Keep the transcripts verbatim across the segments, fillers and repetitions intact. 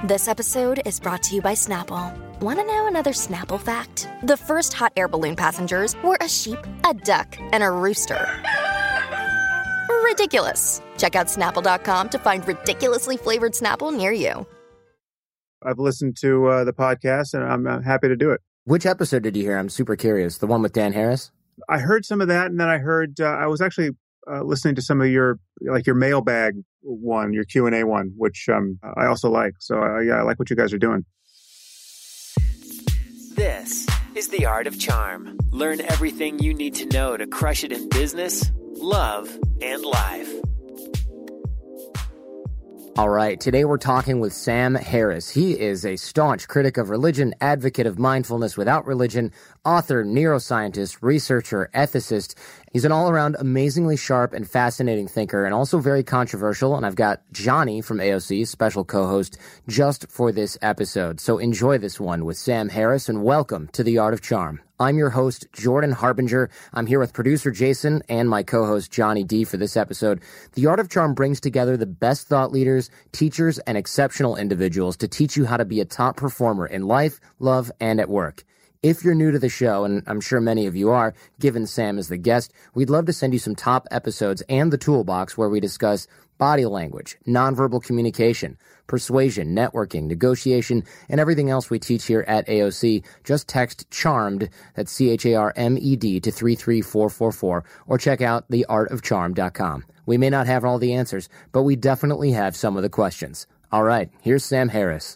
This episode is brought to you by Snapple. Want to know another Snapple fact? The first hot air balloon passengers were a sheep, a duck, and a rooster. Ridiculous. Check out Snapple dot com to find ridiculously flavored Snapple near you. I've listened to uh, the podcast, and I'm uh, happy to do it. Which episode did you hear? I'm super curious. The one with Dan Harris? I heard some of that, and then I heard, uh, I was actually uh, listening to some of your, like your mailbag one, your Q and A one, which um, I also like. So, uh, yeah, I like what you guys are doing. This is The Art of Charm. Learn everything you need to know to crush it in business, love, and life. All right, today we're talking with Sam Harris. He is a staunch critic of religion, advocate of mindfulness without religion, author, neuroscientist, researcher, ethicist. He's an all-around amazingly sharp and fascinating thinker and also very controversial. And I've got Johnny from A O C, special co-host, just for this episode. So enjoy this one with Sam Harris and welcome to The Art of Charm. I'm your host, Jordan Harbinger. I'm here with producer Jason and my co-host Johnny D for this episode. The Art of Charm brings together the best thought leaders, teachers, and exceptional individuals to teach you how to be a top performer in life, love, and at work. If you're new to the show, and I'm sure many of you are, given Sam as the guest, we'd love to send you some top episodes and the toolbox where we discuss body language, nonverbal communication, persuasion, networking, negotiation, and everything else we teach here at A O C. Just text CHARMED, that's C H A R M E D, to three three four four four, or check out the art of charm dot com. We may not have all the answers, but we definitely have some of the questions. All right, here's Sam Harris.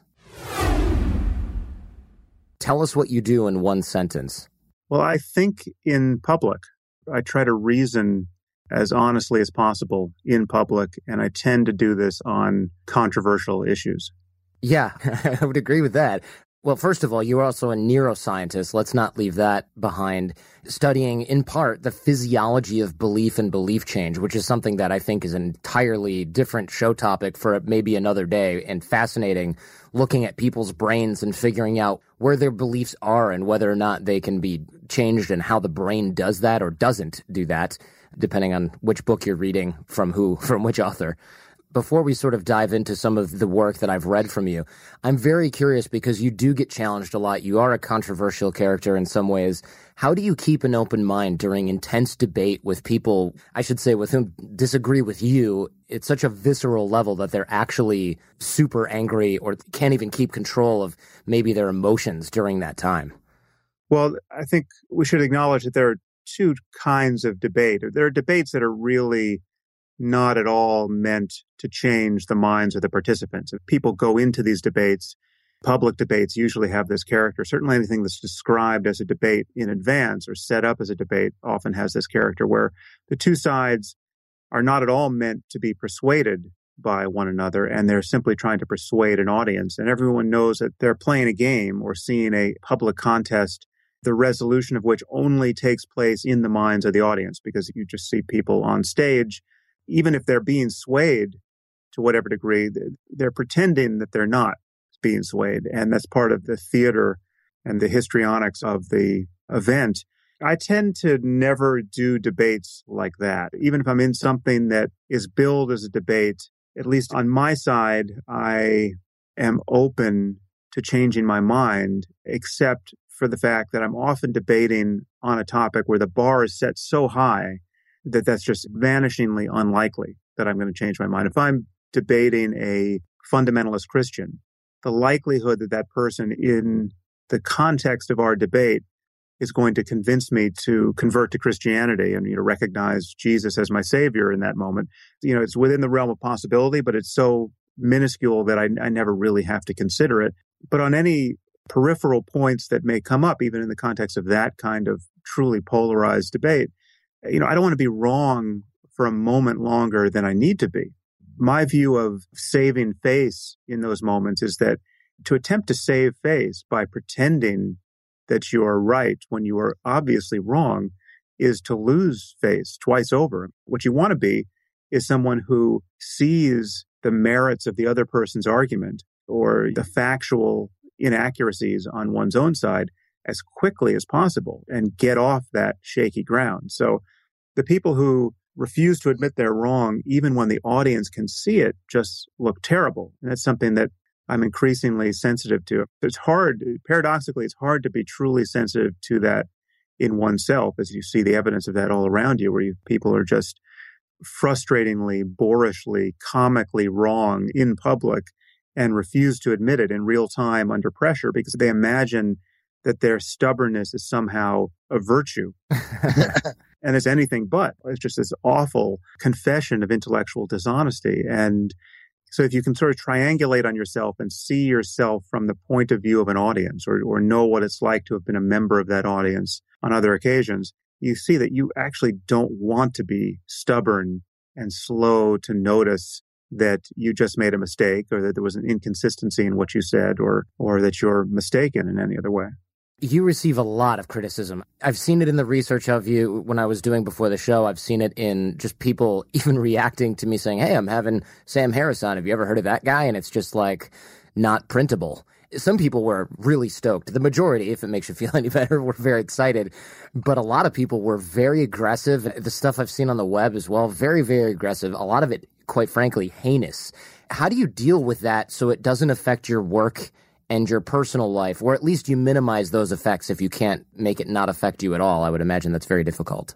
Tell us what you do in one sentence. Well, I think in public. I try to reason as honestly as possible in public, and I tend to do this on controversial issues. Yeah, I would agree with that. Well, first of all, you're also a neuroscientist. Let's not leave that behind. Studying, in part, the physiology of belief and belief change, which is something that I think is an entirely different show topic for maybe another day, and fascinating, looking at people's brains and figuring out where their beliefs are and whether or not they can be changed and how the brain does that or doesn't do that, depending on which book you're reading from who, from which author. Before we sort of dive into some of the work that I've read from you, I'm very curious because you do get challenged a lot. You are a controversial character in some ways. How do you keep an open mind during intense debate with people, I should say, with whom disagree with you? It's such a visceral level that they're actually super angry or can't even keep control of maybe their emotions during that time. Well, I think we should acknowledge that there are two kinds of debate. There are debates that are really not at all meant to change the minds of the participants. If people go into these debates, public debates usually have this character. Certainly anything that's described as a debate in advance or set up as a debate often has this character where the two sides are not at all meant to be persuaded by one another, and they're simply trying to persuade an audience. And everyone knows that they're playing a game or seeing a public contest, the resolution of which only takes place in the minds of the audience, because you just see people on stage. Even if they're being swayed to whatever degree, they're pretending that they're not being swayed. And that's part of the theater and the histrionics of the event. I tend to never do debates like that. Even if I'm in something that is billed as a debate, at least on my side, I am open to changing my mind, except for the fact that I'm often debating on a topic where the bar is set so high that that's just vanishingly unlikely that I'm going to change my mind. If I'm debating a fundamentalist Christian, the likelihood that that person in the context of our debate is going to convince me to convert to Christianity and, you know, recognize Jesus as my savior in that moment, you know, it's within the realm of possibility, but it's so minuscule that I, I never really have to consider it. But on any peripheral points that may come up, even in the context of that kind of truly polarized debate, you know, I don't want to be wrong for a moment longer than I need to be. My view of saving face in those moments is that to attempt to save face by pretending that you are right when you are obviously wrong is to lose face twice over. What you want to be is someone who sees the merits of the other person's argument or the factual inaccuracies on one's own side as quickly as possible and get off that shaky ground. So the people who refuse to admit they're wrong, even when the audience can see it, just look terrible. And that's something that I'm increasingly sensitive to. It's hard, paradoxically, it's hard to be truly sensitive to that in oneself as you see the evidence of that all around you, where you, people are just frustratingly, boorishly, comically wrong in public and refuse to admit it in real time under pressure because they imagine that their stubbornness is somehow a virtue. And it's anything but. It's just this awful confession of intellectual dishonesty. And so if you can sort of triangulate on yourself and see yourself from the point of view of an audience, or, or know what it's like to have been a member of that audience on other occasions, you see that you actually don't want to be stubborn and slow to notice that you just made a mistake, or that there was an inconsistency in what you said, or or that you're mistaken in any other way. You receive a lot of criticism. I've seen it in the research of you when I was doing before the show. I've seen it in just people even reacting to me saying, hey, I'm having Sam Harris on. Have you ever heard of that guy? And it's just like not printable. Some people were really stoked. The majority, if it makes you feel any better, were very excited. But a lot of people were very aggressive. The stuff I've seen on the web as well, very, very aggressive. A lot of it, quite frankly, heinous. How do you deal with that so it doesn't affect your work and your personal life, or at least you minimize those effects if you can't make it not affect you at all? I would imagine that's very difficult.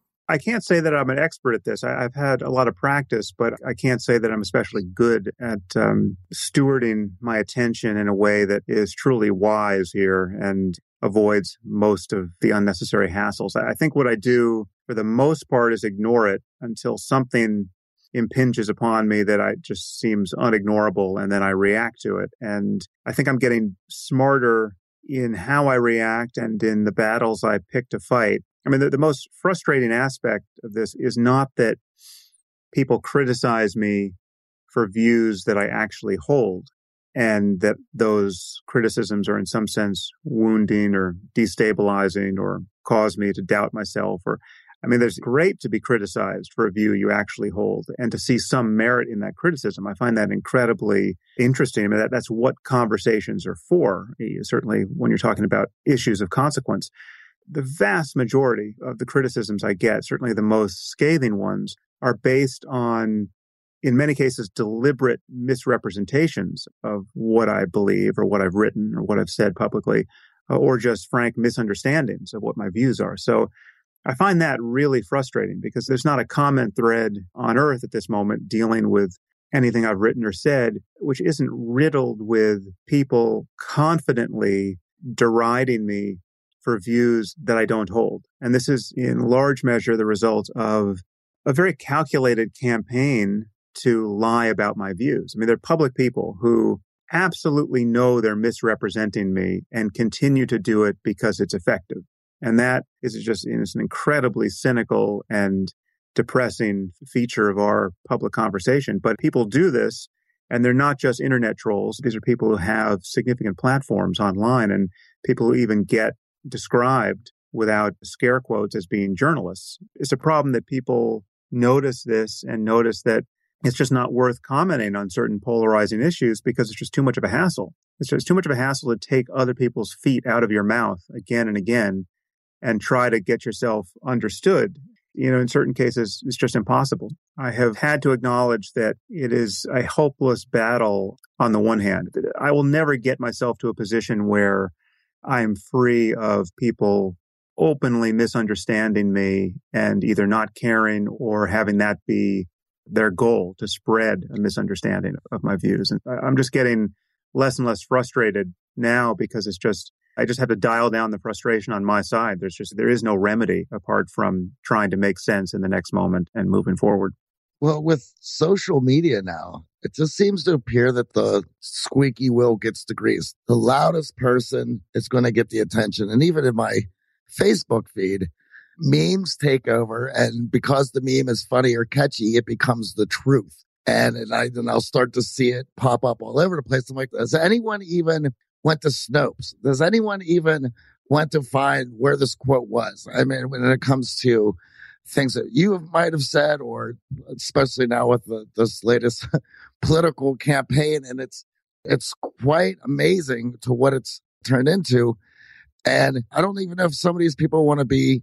I can't say that I'm an expert at this. I, I've had a lot of practice, but I can't say that I'm especially good at um, stewarding my attention in a way that is truly wise here and avoids most of the unnecessary hassles. I think what I do for the most part is ignore it until something impinges upon me that I just seems unignorable, and then I react to it. And I think I'm getting smarter in how I react and in the battles I pick to fight. I mean, the, the most frustrating aspect of this is not that people criticize me for views that I actually hold, and that those criticisms are in some sense wounding or destabilizing or cause me to doubt myself. Or, I mean, there's great to be criticized for a view you actually hold and to see some merit in that criticism. I find that incredibly interesting. I mean, that, that's what conversations are for, certainly when you're talking about issues of consequence. The vast majority of the criticisms I get, certainly the most scathing ones, are based on, in many cases, deliberate misrepresentations of what I believe or what I've written or what I've said publicly, or just frank misunderstandings of what my views are. So I find that really frustrating because there's not a common thread on earth at this moment dealing with anything I've written or said, which isn't riddled with people confidently deriding me for views that I don't hold. And this is in large measure the result of a very calculated campaign to lie about my views. I mean, they're public people who absolutely know they're misrepresenting me and continue to do it because it's effective. And that is just it's an incredibly cynical and depressing feature of our public conversation. But people do this, and they're not just internet trolls. These are people who have significant platforms online, and people who even get described without scare quotes as being journalists. It's a problem that people notice this and notice that it's just not worth commenting on certain polarizing issues because it's just too much of a hassle. It's just too much of a hassle to take other people's feet out of your mouth again and again and try to get yourself understood. You know, in certain cases, it's just impossible. I have had to acknowledge that it is a hopeless battle on the one hand. I will never get myself to a position where I'm free of people openly misunderstanding me and either not caring or having that be their goal, to spread a misunderstanding of my views. And I'm just getting less and less frustrated now because it's just, I just have to dial down the frustration on my side. There's just, there is no remedy apart from trying to make sense in the next moment and moving forward. Well, with social media now, it just seems to appear that the squeaky wheel gets the grease. The loudest person is going to get the attention. And even in my Facebook feed, memes take over. And because the meme is funny or catchy, it becomes the truth. And, and I, then I'll start to see it pop up all over the place. I'm like, does anyone even went to Snopes? Does anyone even want to find where this quote was? I mean, when it comes to things that you might have said, or especially now with the, this latest political campaign, and it's it's quite amazing to what it's turned into. And I don't even know if some of these people want to be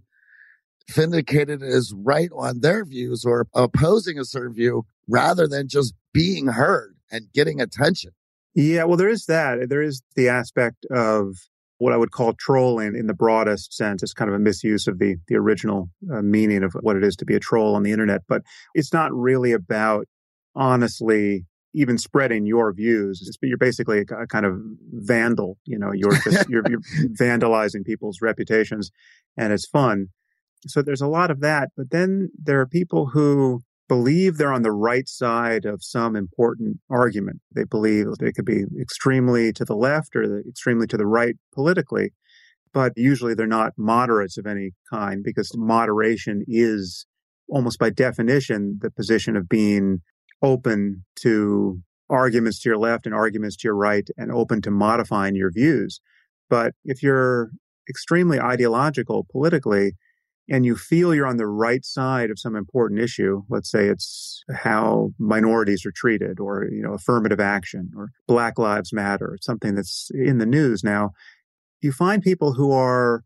vindicated as right on their views or opposing a certain view rather than just being heard and getting attention. Yeah, well, there is that. There is the aspect of what I would call trolling in the broadest sense. It's kind of a misuse of the, the original uh, meaning of what it is to be a troll on the internet. But it's not really about honestly even spreading your views. It's, you're basically a, a kind of vandal. You know, you're just you're, you're vandalizing people's reputations, and it's fun. So there's a lot of that. But then there are people who believe they're on the right side of some important argument. They believe they could be extremely to the left or extremely to the right politically, but usually they're not moderates of any kind, because moderation is almost by definition the position of being open to arguments to your left and arguments to your right and open to modifying your views. But if you're extremely ideological politically, and you feel you're on the right side of some important issue, let's say it's how minorities are treated, or, you know, affirmative action, or Black Lives Matter, something that's in the news now, you find people who are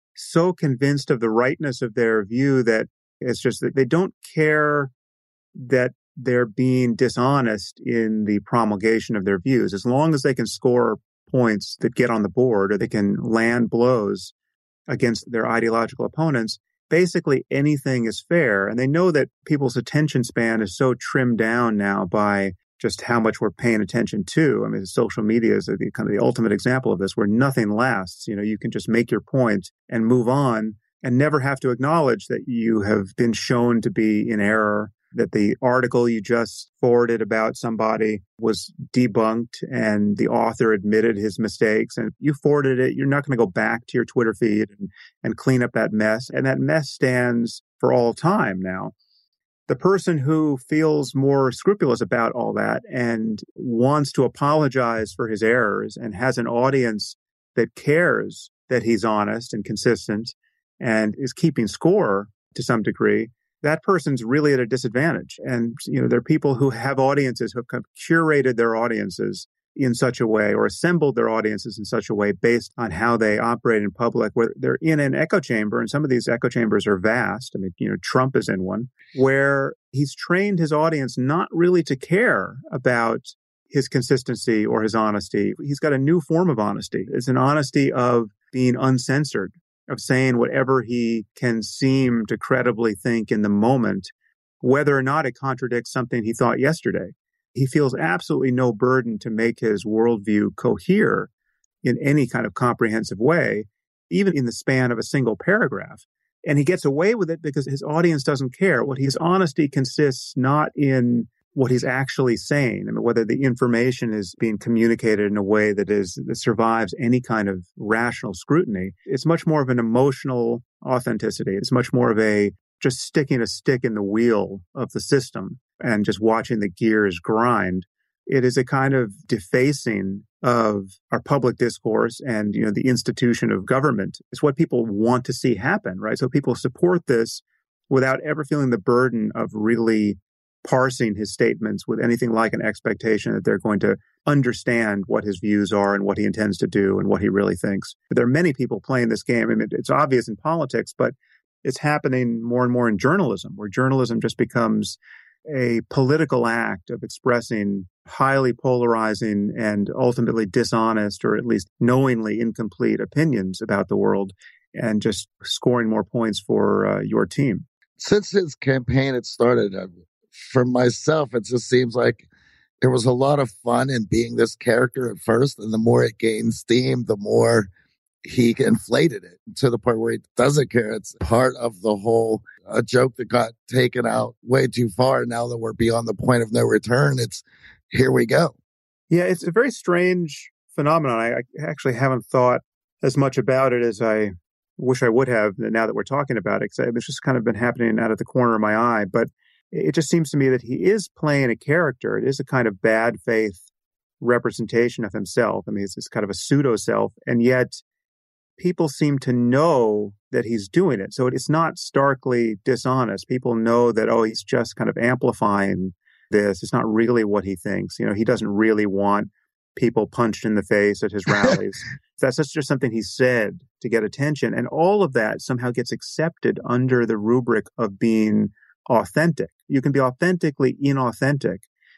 so convinced of the rightness of their view that it's just that they don't care that they're being dishonest in the promulgation of their views. As long as they can score points that get on the board, or they can land blows against their ideological opponents, basically anything is fair. And they know that people's attention span is so trimmed down now by just how much we're paying attention to. I mean, social media is the kind of the ultimate example of this, where nothing lasts. You know, you can just make your point and move on and never have to acknowledge that you have been shown to be in error, that the article you just forwarded about somebody was debunked and the author admitted his mistakes, and you forwarded it. You're not going to go back to your Twitter feed and, and clean up that mess. And that mess stands for all time now. The person who feels more scrupulous about all that and wants to apologize for his errors and has an audience that cares that he's honest and consistent and is keeping score to some degree, that person's really at a disadvantage. And, you know, there are people who have audiences who have kind of curated their audiences in such a way, or assembled their audiences in such a way based on how they operate in public, where they're in an echo chamber. And some of these echo chambers are vast. I mean, you know, Trump is in one where he's trained his audience not really to care about his consistency or his honesty. He's got a new form of honesty. It's an honesty of being uncensored, of saying whatever he can seem to credibly think in the moment, whether or not it contradicts something he thought yesterday. He feels absolutely no burden to make his worldview cohere in any kind of comprehensive way, even in the span of a single paragraph. And he gets away with it because his audience doesn't care. What his honesty consists not in what he's actually saying, I mean, whether the information is being communicated in a way that is that survives any kind of rational scrutiny. It's much more of an emotional authenticity. It's much more of a just sticking a stick in the wheel of the system and just watching the gears grind. It is a kind of defacing of our public discourse and, you know, the institution of government. It's what people want to see happen, right? So people support this without ever feeling the burden of really parsing his statements with anything like an expectation that they're going to understand what his views are and what he intends to do and what he really thinks. But there are many people playing this game. I mean, it's obvious in politics, but it's happening more and more in journalism, where journalism just becomes a political act of expressing highly polarizing and ultimately dishonest, or at least knowingly incomplete opinions about the world, and just scoring more points for uh, your team. Since his campaign had started, uh, for myself, it just seems like there was a lot of fun in being this character at first, and the more it gained steam, the more he inflated it to the point where he doesn't care. It's part of the whole a joke that got taken out way too far. Now that we're beyond the point of no return, it's here we go. Yeah, it's a very strange phenomenon. I, I actually haven't thought as much about it as I wish I would have now that we're talking about it, because it's just kind of been happening out of the corner of my eye. But it just seems to me that he is playing a character. It is a kind of bad faith representation of himself. I mean, it's, it's kind of a pseudo self, and yet people seem to know that he's doing it. So it's not starkly dishonest. People know that, oh, he's just kind of amplifying this. It's not really what he thinks. You know, he doesn't really want people punched in the face at his rallies. That's just something he said to get attention. And all of that somehow gets accepted under the rubric of being authentic. You can be authentically inauthentic.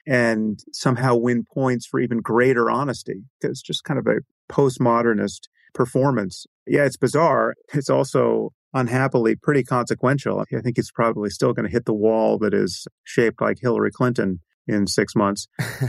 and somehow win points for even greater honesty. It's just kind of a postmodernist performance. Yeah, it's bizarre. It's also unhappily pretty consequential. I think it's probably still going to hit the wall that is shaped like Hillary Clinton in six months.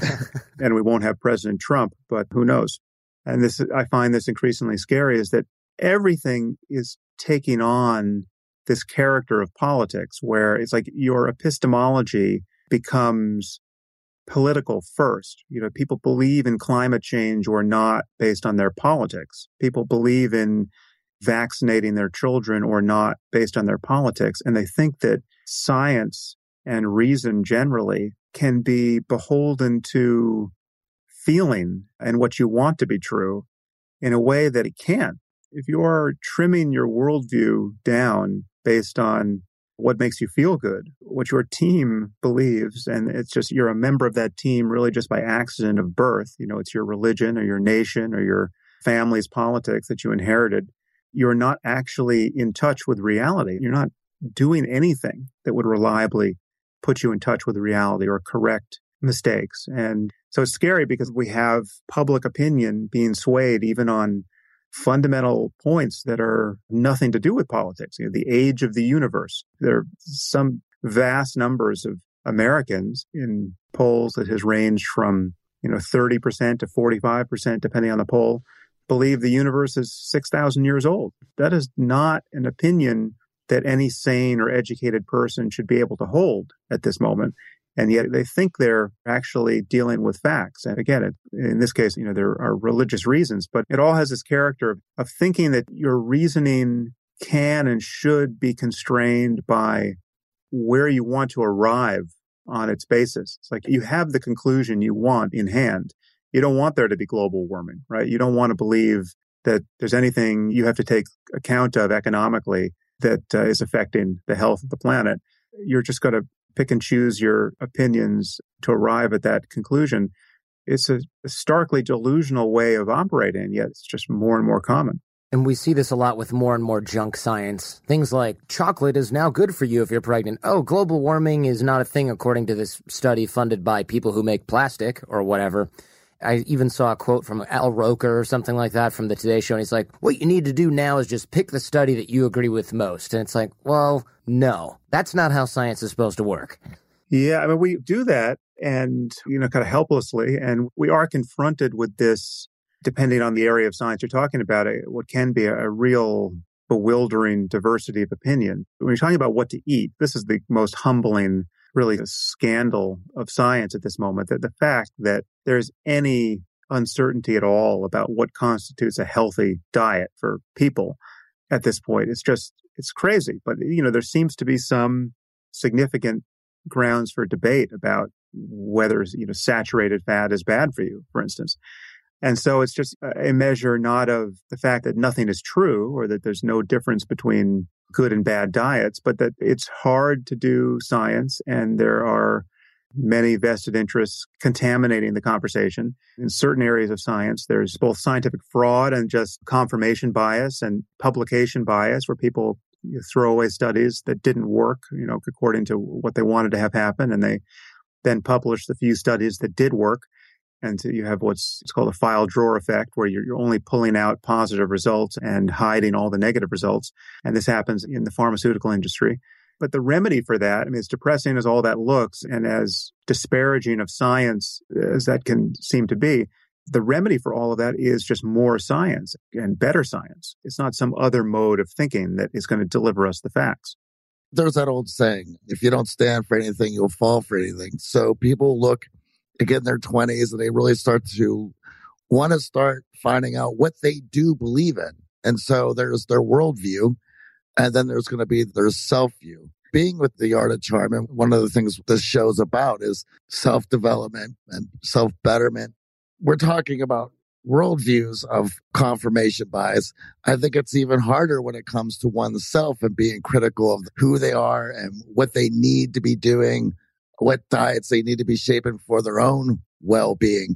And we won't have President Trump, but who knows? And this, I find this increasingly scary, is that everything is taking on this character of politics, where it's like your epistemology becomes political first. You know, people believe in climate change or not based on their politics. People believe in vaccinating their children or not based on their politics. And they think that science and reason generally can be beholden to feeling and what you want to be true in a way that it can't. If you're trimming your worldview down based on what makes you feel good, what your team believes, and it's just you're a member of that team really just by accident of birth, you know, it's your religion or your nation or your family's politics that you inherited, you're not actually in touch with reality. You're not doing anything that would reliably put you in touch with reality or correct mistakes. And so it's scary because we have public opinion being swayed even on fundamental points that are nothing to do with politics. You know, the age of the universe. There are some vast numbers of Americans in polls that has ranged from, you know, thirty percent to forty-five percent, depending on the poll, believe the universe is six thousand years old. That is not an opinion that any sane or educated person should be able to hold at this moment. And yet they think they're actually dealing with facts. And again, it, in this case, you know, there are religious reasons, but it all has this character of, of thinking that your reasoning can and should be constrained by where you want to arrive on its basis. It's like you have the conclusion you want in hand. You don't want there to be global warming, right? You don't want to believe that there's anything you have to take account of economically that uh, is affecting the health of the planet. You're just going to pick and choose your opinions to arrive at that conclusion. It's a, a starkly delusional way of operating, yet it's just more and more common. And we see this a lot with more and more junk science. Things like chocolate is now good for you if you're pregnant. Oh, global warming is not a thing according to this study funded by people who make plastic or whatever. I even saw a quote from Al Roker or something like that from the Today Show. And he's like, what you need to do now is just pick the study that you agree with most. And it's like, well, no, that's not how science is supposed to work. Yeah, I mean, we do that and, you know, kind of helplessly. And we are confronted with this, depending on the area of science you're talking about, what can be a, a real bewildering diversity of opinion. When you're talking about what to eat, this is the most humbling really a scandal of science at this moment, that the fact that there's any uncertainty at all about what constitutes a healthy diet for people at this point. It's just, it's crazy. But, you know, there seems to be some significant grounds for debate about whether, you know, saturated fat is bad for you, for instance. And so it's just a measure not of the fact that nothing is true or that there's no difference between good and bad diets, but that it's hard to do science and there are many vested interests contaminating the conversation. In certain areas of science, there's both scientific fraud and just confirmation bias and publication bias where people throw away studies that didn't work, you know, according to what they wanted to have happen. And they then publish the few studies that did work. And so you have what's it's called a file drawer effect, where you're, you're only pulling out positive results and hiding all the negative results. And this happens in the pharmaceutical industry. But the remedy for that, I mean, as depressing as all that looks and as disparaging of science as that can seem to be, the remedy for all of that is just more science and better science. It's not some other mode of thinking that is going to deliver us the facts. There's that old saying, if you don't stand for anything, you'll fall for anything. So people look to get in their twenties and they really start to want to start finding out what they do believe in. And so there's their worldview, and then there's going to be their self-view. Being with The Art of Charm, and one of the things this show's about is self-development and self-betterment. We're talking about worldviews of confirmation bias. I think it's even harder when it comes to oneself and being critical of who they are and what they need to be doing, what diets they need to be shaping for their own well-being.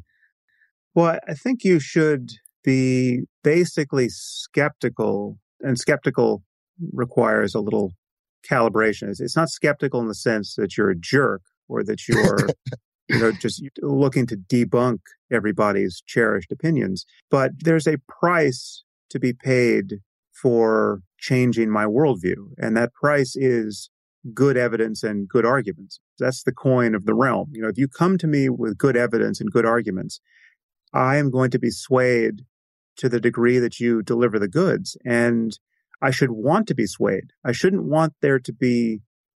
Well, I think you should be basically skeptical, and skeptical requires a little calibration. It's not skeptical in the sense that you're a jerk or that you're you know, just looking to debunk everybody's cherished opinions. But there's a price to be paid for changing my worldview. And that price is good evidence and good arguments. That's the coin of the realm. You know, if you come to me with good evidence and good arguments, I am going to be swayed to the degree that you deliver the goods. And I should want to be swayed. I shouldn't want there to be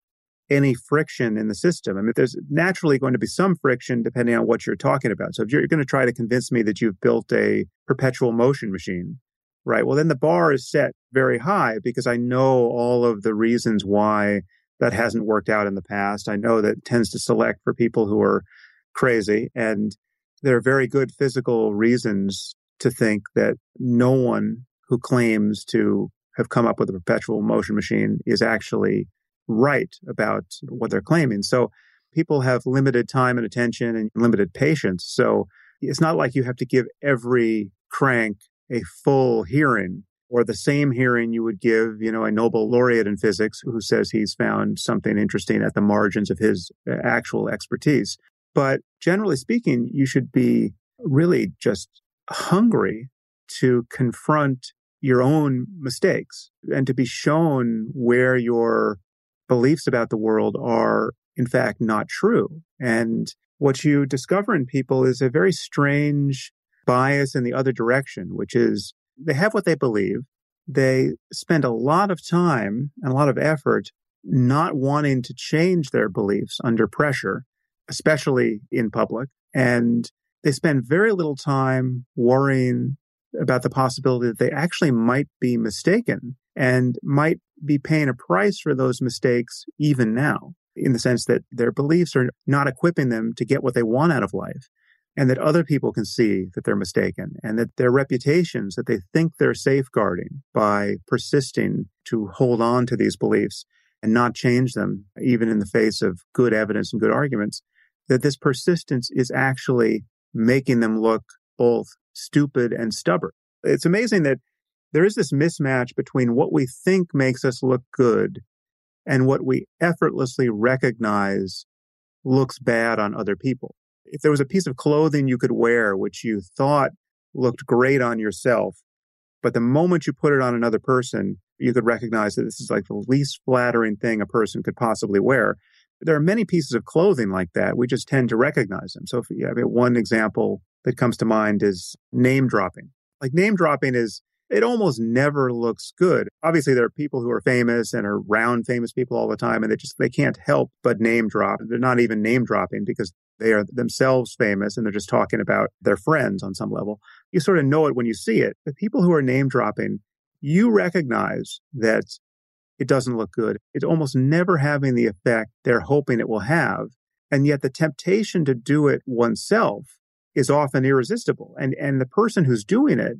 any friction in the system. I mean, there's naturally going to be some friction depending on what you're talking about. So if you're going to try to convince me that you've built a perpetual motion machine, right? Well, then the bar is set very high because I know all of the reasons why that hasn't worked out in the past. I know that it tends to select for people who are crazy. And there are very good physical reasons to think that no one who claims to have come up with a perpetual motion machine is actually right about what they're claiming. So people have limited time and attention and limited patience. So it's not like you have to give every crank a full hearing or the same hearing you would give, you know, a Nobel laureate in physics who says he's found something interesting at the margins of his actual expertise. But generally speaking, you should be really just hungry to confront your own mistakes and to be shown where your beliefs about the world are, in fact, not true. And what you discover in people is a very strange bias in the other direction, which is they have what they believe. They spend a lot of time and a lot of effort not wanting to change their beliefs under pressure, especially in public. And they spend very little time worrying about the possibility that they actually might be mistaken and might be paying a price for those mistakes even now, in the sense that their beliefs are not equipping them to get what they want out of life, and that other people can see that they're mistaken, and that their reputations that they think they're safeguarding by persisting to hold on to these beliefs and not change them, even in the face of good evidence and good arguments, that this persistence is actually making them look both stupid and stubborn. It's amazing that there is this mismatch between what we think makes us look good and what we effortlessly recognize looks bad on other people. If there was a piece of clothing you could wear which you thought looked great on yourself, but the moment you put it on another person, you could recognize that this is like the least flattering thing a person could possibly wear. There are many pieces of clothing like that. We just tend to recognize them. So if you have one example that comes to mind is name dropping. Like name dropping is, it almost never looks good. Obviously, there are people who are famous and are around famous people all the time, and they just, they can't help but name drop. They're not even name dropping because they are themselves famous and they're just talking about their friends on some level. You sort of know it when you see it. The people who are name dropping, you recognize that it doesn't look good. It's almost never having the effect they're hoping it will have. And yet the temptation to do it oneself is often irresistible. And, and the person who's doing it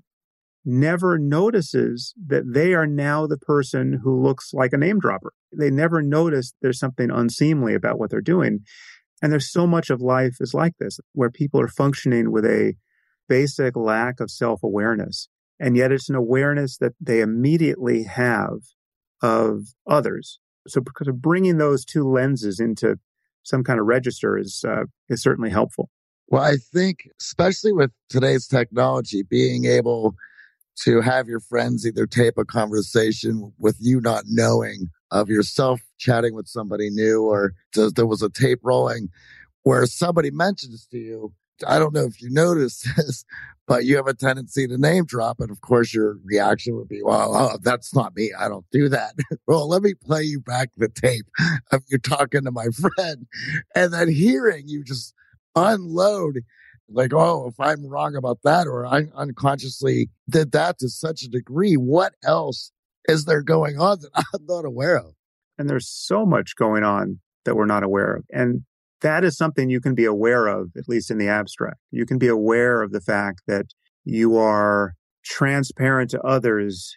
never notices that they are now the person who looks like a name dropper. They never notice there's something unseemly about what they're doing. And there's so much of life is like this, where people are functioning with a basic lack of self-awareness. And yet it's an awareness that they immediately have of others. So because of bringing those two lenses into some kind of register is uh, is certainly helpful. Well, I think, especially with today's technology, being able to have your friends either tape a conversation with you not knowing of yourself chatting with somebody new, or there was a tape rolling where somebody mentions to you, I don't know if you noticed this, but you have a tendency to name drop. And of course, your reaction would be, well, oh, that's not me. I don't do that. Well, let me play you back the tape of you talking to my friend and then hearing you just unload like, oh, if I'm wrong about that, or I unconsciously did that to such a degree, what else is there going on that I'm not aware of? And there's so much going on that we're not aware of. And that is something you can be aware of, at least in the abstract. You can be aware of the fact that you are transparent to others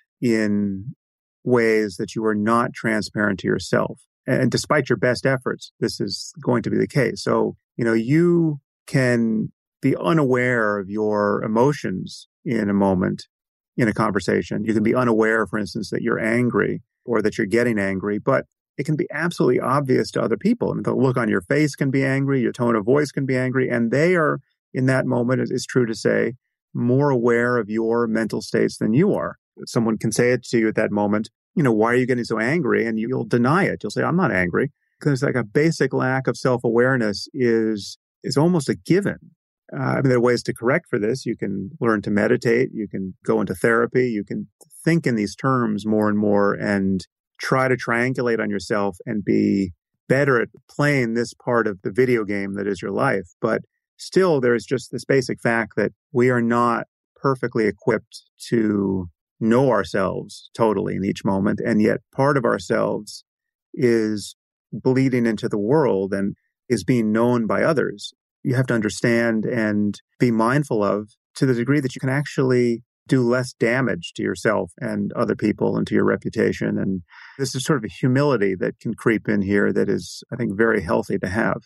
in ways that you are not transparent to yourself. And despite your best efforts, this is going to be the case. So, you know, you can be unaware of your emotions in a moment, in a conversation. You can be unaware, for instance, that you're angry or that you're getting angry, but it can be absolutely obvious to other people. And the look on your face can be angry, your tone of voice can be angry, and they are, in that moment, it's true to say, more aware of your mental states than you are. Someone can say it to you at that moment, you know, why are you getting so angry? And you'll deny it. You'll say, I'm not angry. Because like a basic lack of self-awareness is is almost a given. Uh, I mean, there are ways to correct for this. You can learn to meditate. You can go into therapy. You can think in these terms more and more and try to triangulate on yourself and be better at playing this part of the video game that is your life. But still, there's just this basic fact that we are not perfectly equipped to know ourselves totally in each moment. And yet part of ourselves is bleeding into the world and is being known by others. You have to understand and be mindful of to the degree that you can actually do less damage to yourself and other people and to your reputation. And this is sort of a humility that can creep in here that is, I think, very healthy to have.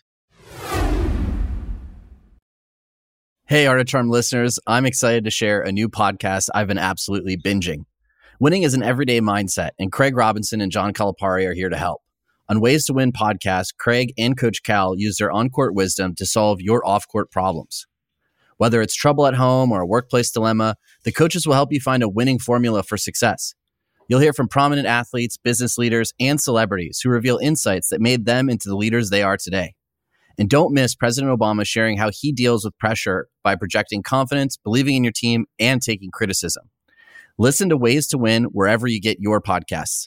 Hey, Art of Charm listeners, I'm excited to share a new podcast I've been absolutely binging. Winning is an everyday mindset, and Craig Robinson and John Calipari are here to help. On Ways to Win podcast, Craig and Coach Cal use their on-court wisdom to solve your off-court problems. Whether it's trouble at home or a workplace dilemma, the coaches will help you find a winning formula for success. You'll hear from prominent athletes, business leaders, and celebrities who reveal insights that made them into the leaders they are today. And don't miss President Obama sharing how he deals with pressure by projecting confidence, believing in your team, and taking criticism. Listen to Ways to Win wherever you get your podcasts.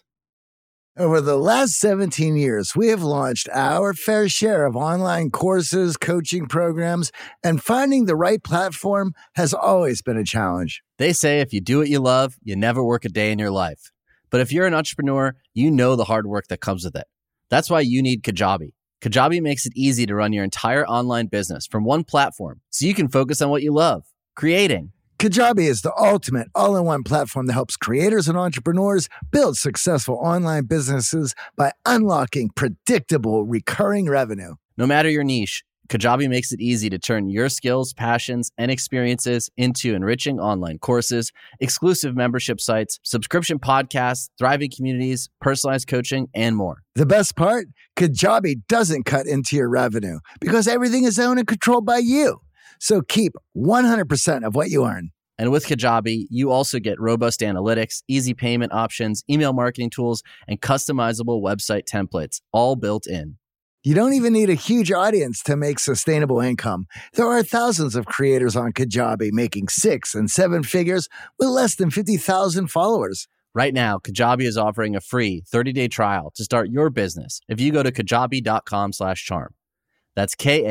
Over the last seventeen years, we have launched our fair share of online courses, coaching programs, and finding the right platform has always been a challenge. They say if you do what you love, you never work a day in your life. But if you're an entrepreneur, you know the hard work that comes with it. That's why you need Kajabi. Kajabi makes it easy to run your entire online business from one platform so you can focus on what you love, creating. Kajabi is the ultimate all-in-one platform that helps creators and entrepreneurs build successful online businesses by unlocking predictable recurring revenue. No matter your niche, Kajabi makes it easy to turn your skills, passions, and experiences into enriching online courses, exclusive membership sites, subscription podcasts, thriving communities, personalized coaching, and more. The best part? Kajabi doesn't cut into your revenue because everything is owned and controlled by you. So keep one hundred percent of what you earn. And with Kajabi, you also get robust analytics, easy payment options, email marketing tools, and customizable website templates, all built in. You don't even need a huge audience to make sustainable income. There are thousands of creators on Kajabi making six and seven figures with less than fifty thousand followers. Right now, Kajabi is offering a free thirty-day trial to start your business if you go to kajabi.com slash charm. That's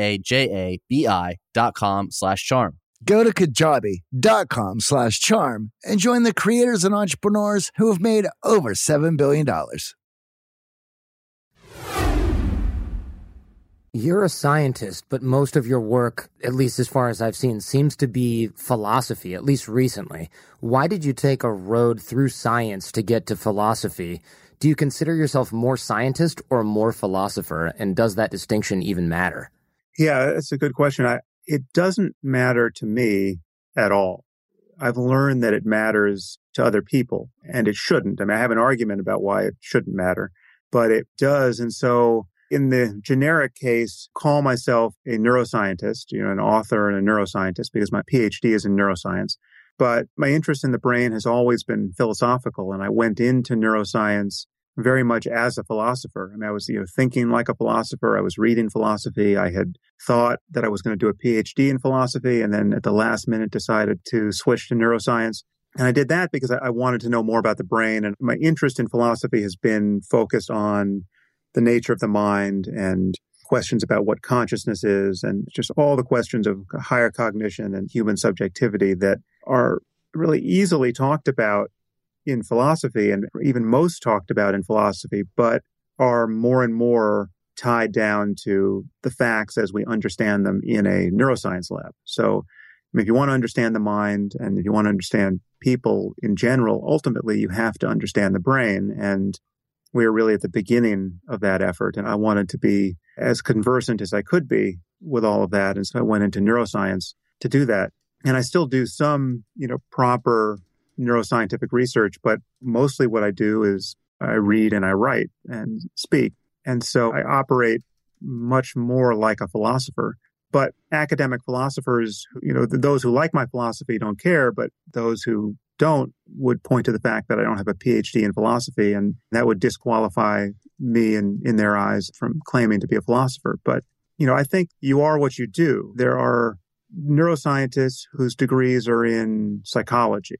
K-A-J-A-B-I dot com slash charm. Go to kajabi.com slash charm and join the creators and entrepreneurs who have made over seven billion dollars. You're a scientist, but most of your work, at least as far as I've seen, seems to be philosophy, at least recently. Why did you take a road through science to get to philosophy? Do you consider yourself more scientist or more philosopher? And does that distinction even matter? Yeah, that's a good question. I, it doesn't matter to me at all. I've learned that it matters to other people, and it shouldn't. I mean, I have an argument about why it shouldn't matter, but it does. And so in the generic case, call myself a neuroscientist, you know, an author and a neuroscientist, because my PhD is in neuroscience. But my interest in the brain has always been philosophical, and I went into neuroscience very much as a philosopher. I mean, I was, you know, thinking like a philosopher. I was reading philosophy. I had thought that I was going to do a PhD in philosophy, and then at the last minute decided to switch to neuroscience. And I did that because I wanted to know more about the brain. And my interest in philosophy has been focused on the nature of the mind and questions about what consciousness is, and just all the questions of higher cognition and human subjectivity that are really easily talked about in philosophy, and even most talked about in philosophy, but are more and more tied down to the facts as we understand them in a neuroscience lab. So I mean, if you want to understand the mind and if you want to understand people in general, ultimately you have to understand the brain. And we're really at the beginning of that effort. And I wanted to be as conversant as I could be with all of that. And so I went into neuroscience to do that. And I still do some, you know, proper neuroscientific research, but mostly what I do is I read and I write and speak. And so I operate much more like a philosopher. But academic philosophers, you know, those who like my philosophy don't care, but those who don't would point to the fact that I don't have a P H D in philosophy, and that would disqualify me in, in their eyes from claiming to be a philosopher. But, you know, I think you are what you do. There are neuroscientists whose degrees are in psychology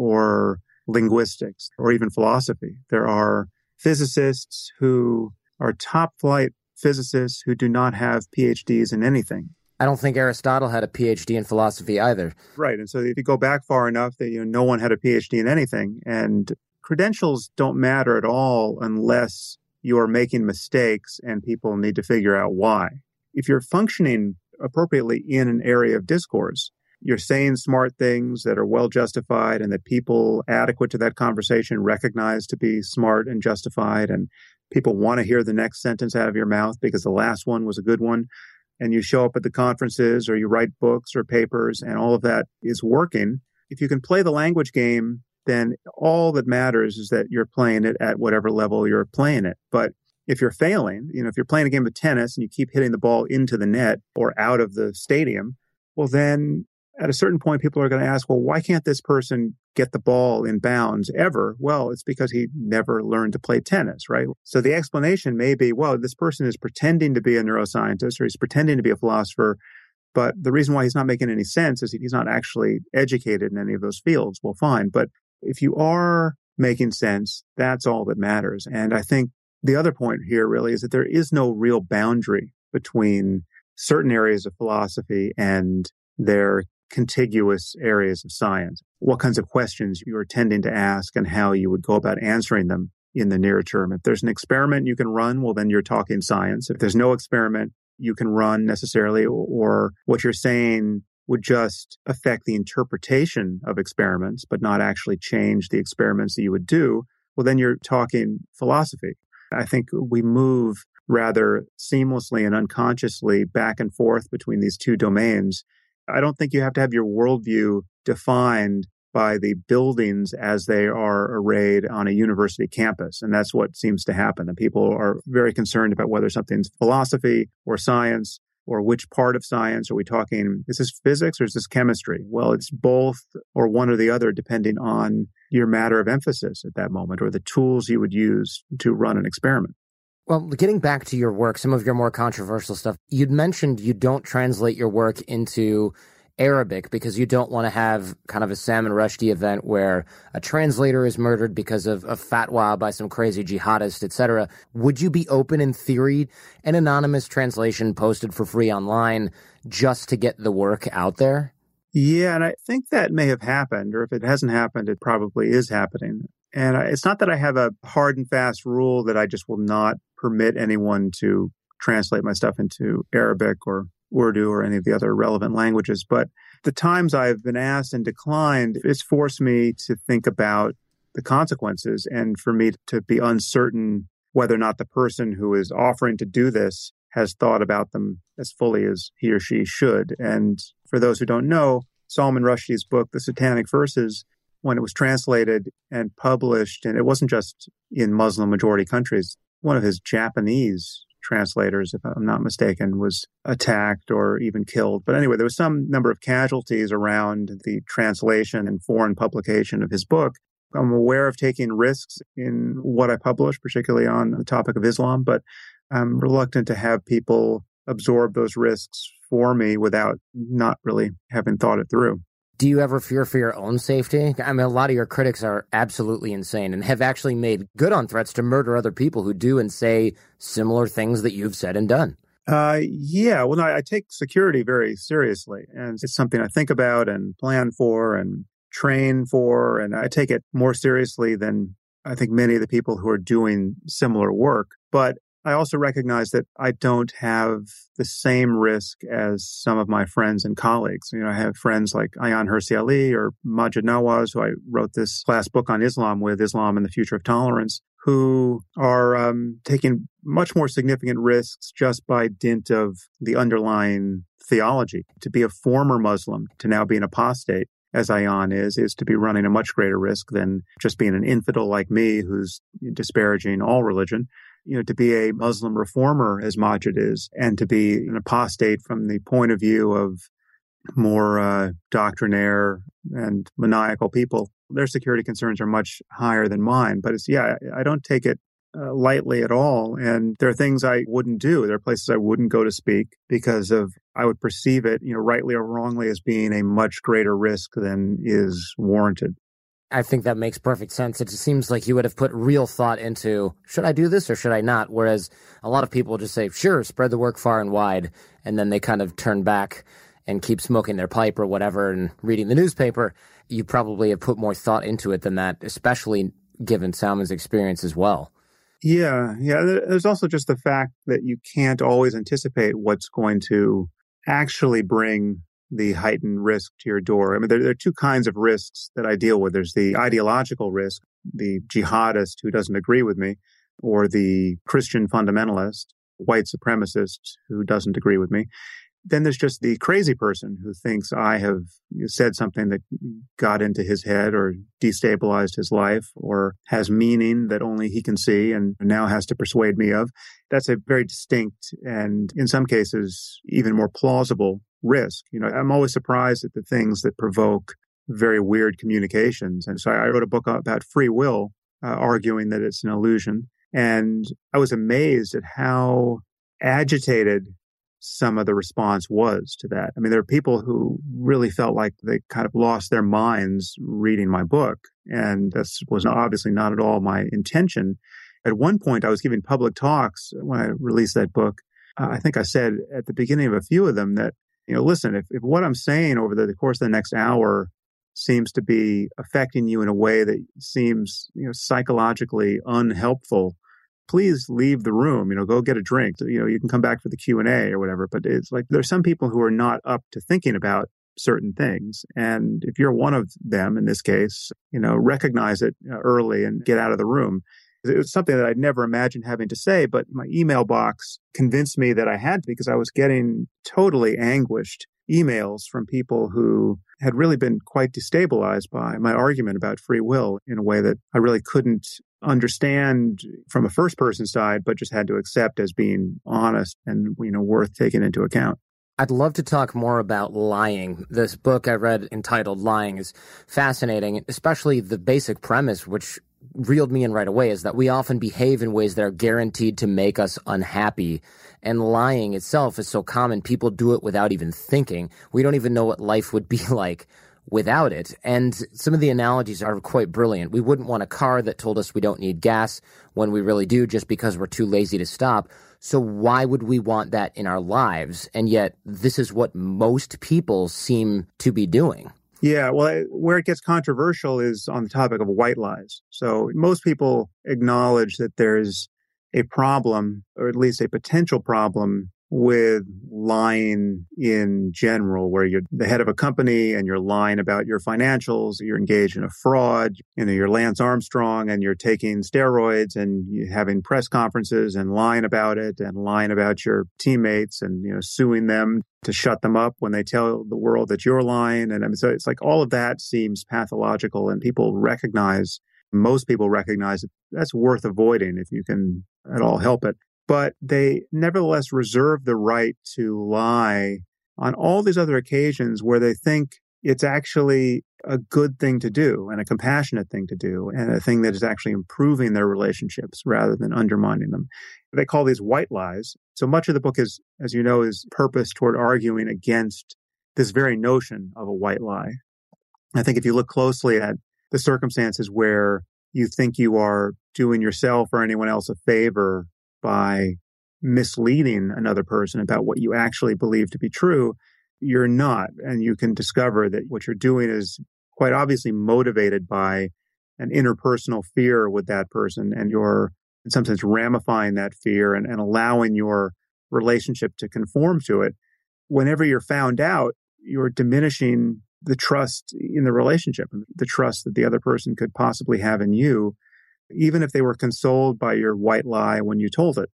or linguistics or even philosophy. There are physicists who are top flight physicists who do not have P H Ds in anything. I don't think Aristotle had a P H D in philosophy either. Right. And so if you go back far enough that, you know, no one had a P H D in anything. And credentials don't matter at all unless you're making mistakes and people need to figure out why. If you're functioning appropriately in an area of discourse, you're saying smart things that are well justified and that people adequate to that conversation recognize to be smart and justified, and people want to hear the next sentence out of your mouth because the last one was a good one, and you show up at the conferences or you write books or papers and all of that is working. If you can play the language game, then all that matters is that you're playing it at whatever level you're playing it. But if you're failing, you know, if you're playing a game of tennis and you keep hitting the ball into the net or out of the stadium, well, then at a certain point, people are going to ask, well, why can't this person get the ball in bounds ever? Well, it's because he never learned to play tennis, right? So the explanation may be, well, this person is pretending to be a neuroscientist or he's pretending to be a philosopher, but the reason why he's not making any sense is he's not actually educated in any of those fields. Well, fine. But if you are making sense, that's all that matters. And I think the other point here really is that there is no real boundary between certain areas of philosophy and their contiguous areas of science, what kinds of questions you are tending to ask and how you would go about answering them in the near term. If there's an experiment you can run, well, then you're talking science. If there's no experiment you can run necessarily, or what you're saying would just affect the interpretation of experiments, but not actually change the experiments that you would do, well, then you're talking philosophy. I think we move rather seamlessly and unconsciously back and forth between these two domains. I don't think you have to have your worldview defined by the buildings as they are arrayed on a university campus. And that's what seems to happen. And people are very concerned about whether something's philosophy or science or which part of science. Are we talking, is this physics or is this chemistry? Well, it's both or one or the other, depending on your matter of emphasis at that moment or the tools you would use to run an experiment. Well, getting back to your work, some of your more controversial stuff, you'd mentioned you don't translate your work into Arabic because you don't want to have kind of a Salman Rushdie event where a translator is murdered because of a fatwa by some crazy jihadist, et cetera. Would you be open in theory, an anonymous translation posted for free online just to get the work out there? Yeah, and I think that may have happened, or if it hasn't happened, it probably is happening. And it's not that I have a hard and fast rule that I just will not permit anyone to translate my stuff into Arabic or Urdu or any of the other relevant languages. But the times I've been asked and declined, it's forced me to think about the consequences and for me to be uncertain whether or not the person who is offering to do this has thought about them as fully as he or she should. And for those who don't know, Salman Rushdie's book, The Satanic Verses, when it was translated and published, and it wasn't just in Muslim majority countries, one of his Japanese translators, if I'm not mistaken, was attacked or even killed. But anyway, there was some number of casualties around the translation and foreign publication of his book. I'm aware of taking risks in what I publish, particularly on the topic of Islam, but I'm reluctant to have people absorb those risks for me without not really having thought it through. Do you ever fear for your own safety? I mean, a lot of your critics are absolutely insane and have actually made good on threats to murder other people who do and say similar things that you've said and done. Uh, yeah, well, no, I take security very seriously, and it's something I think about and plan for and train for, and I take it more seriously than I think many of the people who are doing similar work. But I also recognize that I don't have the same risk as some of my friends and colleagues. You know, I have friends like Ayaan Hirsi Ali or Maajid Nawaz, who I wrote this last book on Islam with, Islam and the Future of Tolerance, who are um, taking much more significant risks just by dint of the underlying theology. To be a former Muslim, to now be an apostate, as Ayan is, is to be running a much greater risk than just being an infidel like me who's disparaging all religion. You know, to be a Muslim reformer as Maajid is, and to be an apostate from the point of view of more uh, doctrinaire and maniacal people, their security concerns are much higher than mine. But it's, yeah, I don't take it uh, lightly at all. And there are things I wouldn't do. There are places I wouldn't go to speak because of, I would perceive it, you know, rightly or wrongly as being a much greater risk than is warranted. I think that makes perfect sense. It just seems like you would have put real thought into, should I do this or should I not? Whereas a lot of people just say, sure, spread the work far and wide. And then they kind of turn back and keep smoking their pipe or whatever and reading the newspaper. You probably have put more thought into it than that, especially given Salman's experience as well. Yeah, yeah. There's also just the fact that you can't always anticipate what's going to actually bring the heightened risk to your door. I mean, there, there are two kinds of risks that I deal with. There's the ideological risk, the jihadist who doesn't agree with me, or the Christian fundamentalist, white supremacist who doesn't agree with me. Then there's just the crazy person who thinks I have said something that got into his head or destabilized his life or has meaning that only he can see and now has to persuade me of. That's a very distinct and, in some cases, even more plausible risk. You know, I'm always surprised at the things that provoke very weird communications. And so I wrote a book about free will, uh, arguing that it's an illusion. And I was amazed at how agitated some of the response was to that. I mean, there are people who really felt like they kind of lost their minds reading my book. And this was obviously not at all my intention. At one point, I was giving public talks when I released that book. Uh, I think I said at the beginning of a few of them that, you know, listen, if, if what I'm saying over the, the course of the next hour seems to be affecting you in a way that seems, you know, psychologically unhelpful, please leave the room, you know, go get a drink. You know, you can come back for the Q and A or whatever. But it's like there's some people who are not up to thinking about certain things. And if you're one of them in this case, you know, recognize it early and get out of the room. It was something that I'd never imagined having to say, but my email box convinced me that I had to because I was getting totally anguished emails from people who had really been quite destabilized by my argument about free will in a way that I really couldn't understand from a first person side, but just had to accept as being honest and, you know, worth taking into account. I'd love to talk more about lying. This book I read entitled Lying is fascinating, especially the basic premise, which reeled me in right away, is that we often behave in ways that are guaranteed to make us unhappy. And lying itself is so common, people do it without even thinking. We don't even know what life would be like without it. And some of the analogies are quite brilliant. We wouldn't want a car that told us we don't need gas when we really do just because we're too lazy to stop. So why would we want that in our lives? And yet this is what most people seem to be doing. Yeah, well, where it gets controversial is on the topic of white lies. So most people acknowledge that there's a problem, or at least a potential problem, with lying in general, where you're the head of a company and you're lying about your financials, you're engaged in a fraud, you know, you're Lance Armstrong and you're taking steroids and you're having press conferences and lying about it and lying about your teammates and, you know, suing them to shut them up when they tell the world that you're lying. And I mean, so it's like all of that seems pathological, and people recognize, most people recognize that that's worth avoiding if you can at all help it. But they nevertheless reserve the right to lie on all these other occasions where they think it's actually a good thing to do and a compassionate thing to do and a thing that is actually improving their relationships rather than undermining them. They call these white lies. So much of the book is, as you know, is purposed toward arguing against this very notion of a white lie. I think if you look closely at the circumstances where you think you are doing yourself or anyone else a favor by misleading another person about what you actually believe to be true, you're not. And you can discover that what you're doing is quite obviously motivated by an interpersonal fear with that person, and you're in some sense ramifying that fear and, and allowing your relationship to conform to it. Whenever you're found out, you're diminishing the trust in the relationship, the trust that the other person could possibly have in you, even if they were consoled by your white lie when you told it.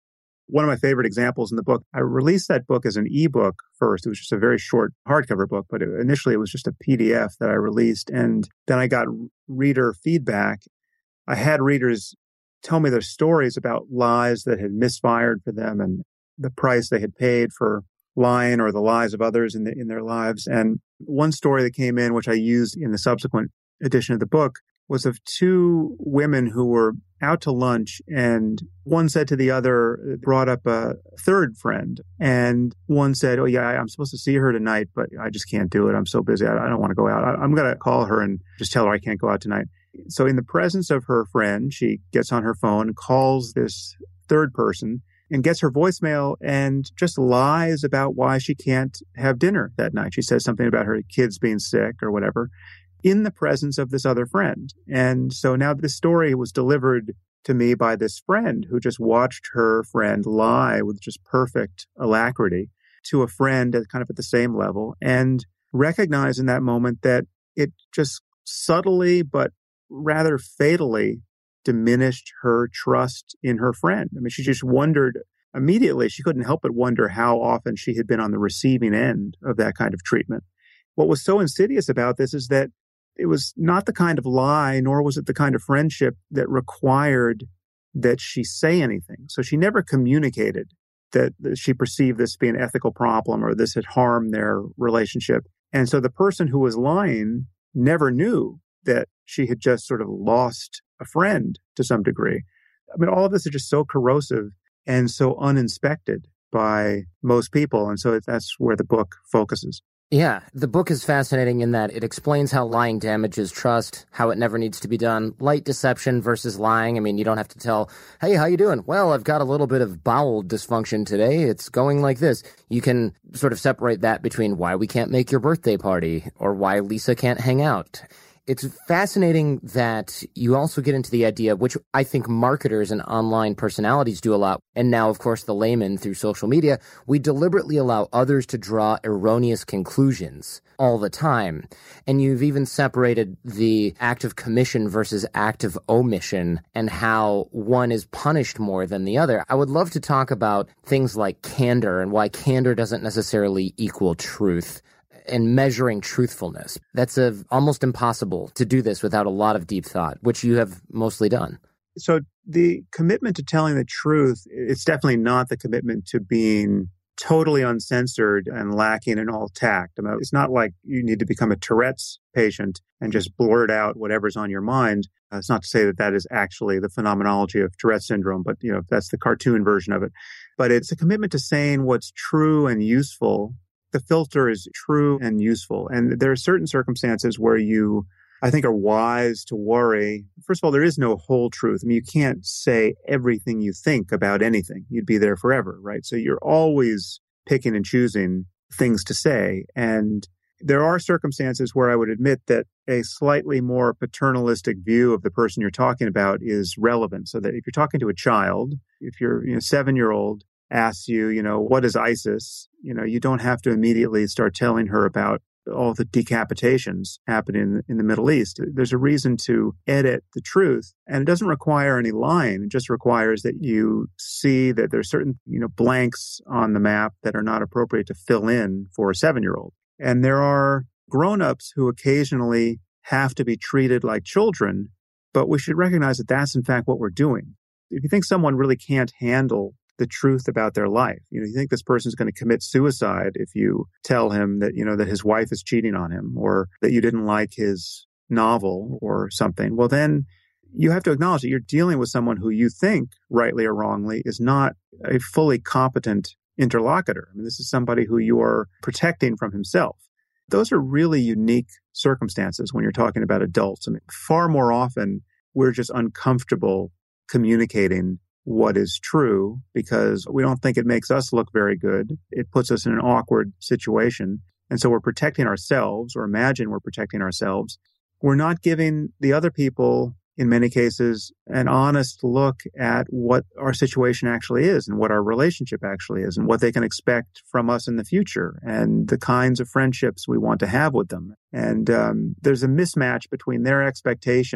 One of my favorite examples in the book, I released that book as an ebook first. It was just a very short hardcover book, but it, initially it was just a P D F that I released. And then I got reader feedback. I had readers tell me their stories about lies that had misfired for them and the price they had paid for lying or the lies of others in, the, in their lives. And one story that came in, which I used in the subsequent edition of the book, was of two women who were out to lunch, and one said to the other, brought up a third friend, and one said, oh yeah, I'm supposed to see her tonight, but I just can't do it. I'm so busy. I, I don't want to go out. I, I'm going to call her and just tell her I can't go out tonight. So in the presence of her friend, she gets on her phone, calls this third person, and gets her voicemail and just lies about why she can't have dinner that night. She says something about her kids being sick or whatever, in the presence of this other friend. And so now this story was delivered to me by this friend who just watched her friend lie with just perfect alacrity to a friend at kind of at the same level, and recognized in that moment that it just subtly but rather fatally diminished her trust in her friend. I mean, she just wondered immediately, she couldn't help but wonder how often she had been on the receiving end of that kind of treatment. What was so insidious about this is that it was not the kind of lie, nor was it the kind of friendship that required that she say anything. So she never communicated that, that she perceived this to be an ethical problem or this had harmed their relationship. And so the person who was lying never knew that she had just sort of lost a friend to some degree. I mean, all of this is just so corrosive and so uninspected by most people. And so that's where the book focuses. Yeah, the book is fascinating in that it explains how lying damages trust, how it never needs to be done. Light deception versus lying. I mean, you don't have to tell, hey, how you doing? Well, I've got a little bit of bowel dysfunction today. It's going like this. You can sort of separate that between why we can't make your birthday party or why Lisa can't hang out. It's fascinating that you also get into the idea, which I think marketers and online personalities do a lot, and now, of course, the layman through social media, we deliberately allow others to draw erroneous conclusions all the time. And you've even separated the act of commission versus act of omission and how one is punished more than the other. I would love to talk about things like candor and why candor doesn't necessarily equal truth. And measuring truthfulness. That's a, almost impossible to do this without a lot of deep thought, which you have mostly done. So the commitment to telling the truth, it's definitely not the commitment to being totally uncensored and lacking in all tact. I mean, it's not like you need to become a Tourette's patient and just blurt out whatever's on your mind. Uh, it's not to say that that is actually the phenomenology of Tourette's syndrome, but you know, that's the cartoon version of it. But it's a commitment to saying what's true and useful. The filter is true and useful. And there are certain circumstances where you, I think, are wise to worry. First of all, there is no whole truth. I mean, you can't say everything you think about anything. You'd be there forever, right? So you're always picking and choosing things to say. And there are circumstances where I would admit that a slightly more paternalistic view of the person you're talking about is relevant. So that if you're talking to a child, if you're, you know, seven-year-old, asks you, you know, what is ISIS? You know, you don't have to immediately start telling her about all the decapitations happening in, in the Middle East. There's a reason to edit the truth, and it doesn't require any lying. It just requires that you see that there's certain, you know, blanks on the map that are not appropriate to fill in for a seven-year-old. And there are grown-ups who occasionally have to be treated like children, but we should recognize that that's in fact what we're doing. If you think someone really can't handle the truth about their life. You know, you think this person's going to commit suicide if you tell him that, you know, that his wife is cheating on him or that you didn't like his novel or something. Well, then you have to acknowledge that you're dealing with someone who you think, rightly or wrongly, is not a fully competent interlocutor. I mean, this is somebody who you are protecting from himself. Those are really unique circumstances when you're talking about adults. I mean, far more often, we're just uncomfortable communicating what is true because we don't think it makes us look very good. It puts us in an awkward situation. And so we're protecting ourselves, or imagine we're protecting ourselves. We're not giving the other people, in many cases, an honest look at what our situation actually is and what our relationship actually is and what they can expect from us in the future and the kinds of friendships we want to have with them. And um, there's a mismatch between their expectation